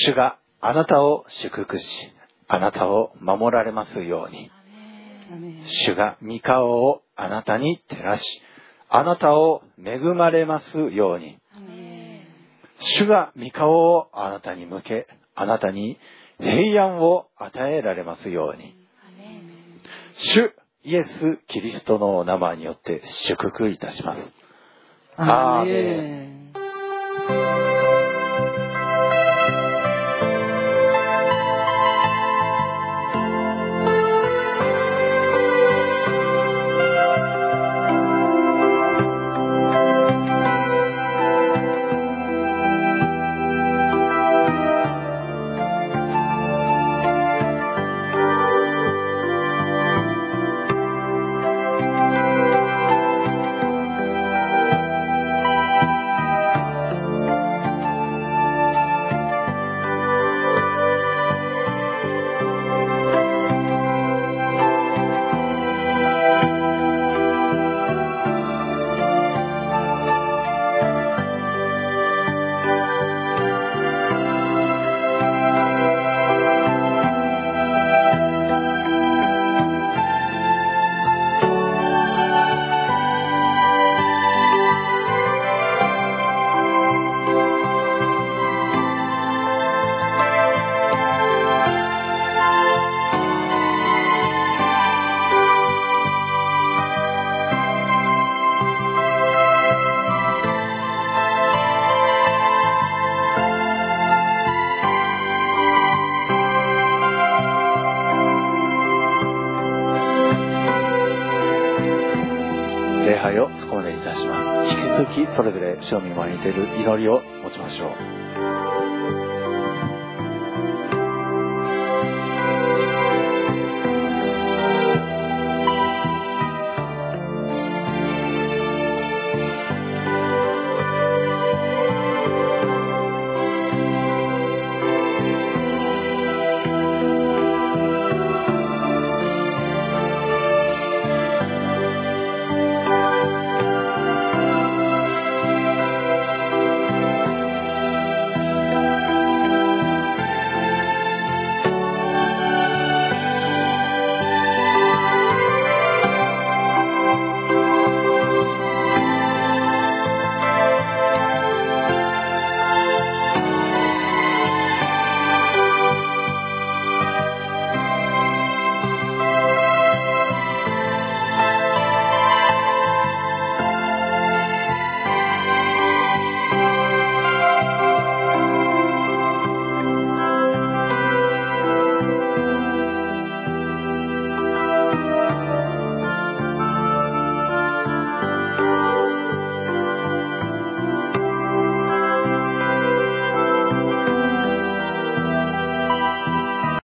主があなたを祝福し、あなたを守られますように。主が御顔をあなたに照らし、あなたを恵まれますように。主が御顔をあなたに向け、あなたに平安を与えられますように。主イエス・キリストのお名前によって祝福いたします。 アーメン。 礼拝をそこまでいたします。引き続きそれぞれ主の御前に出る祈りを持ちましょう。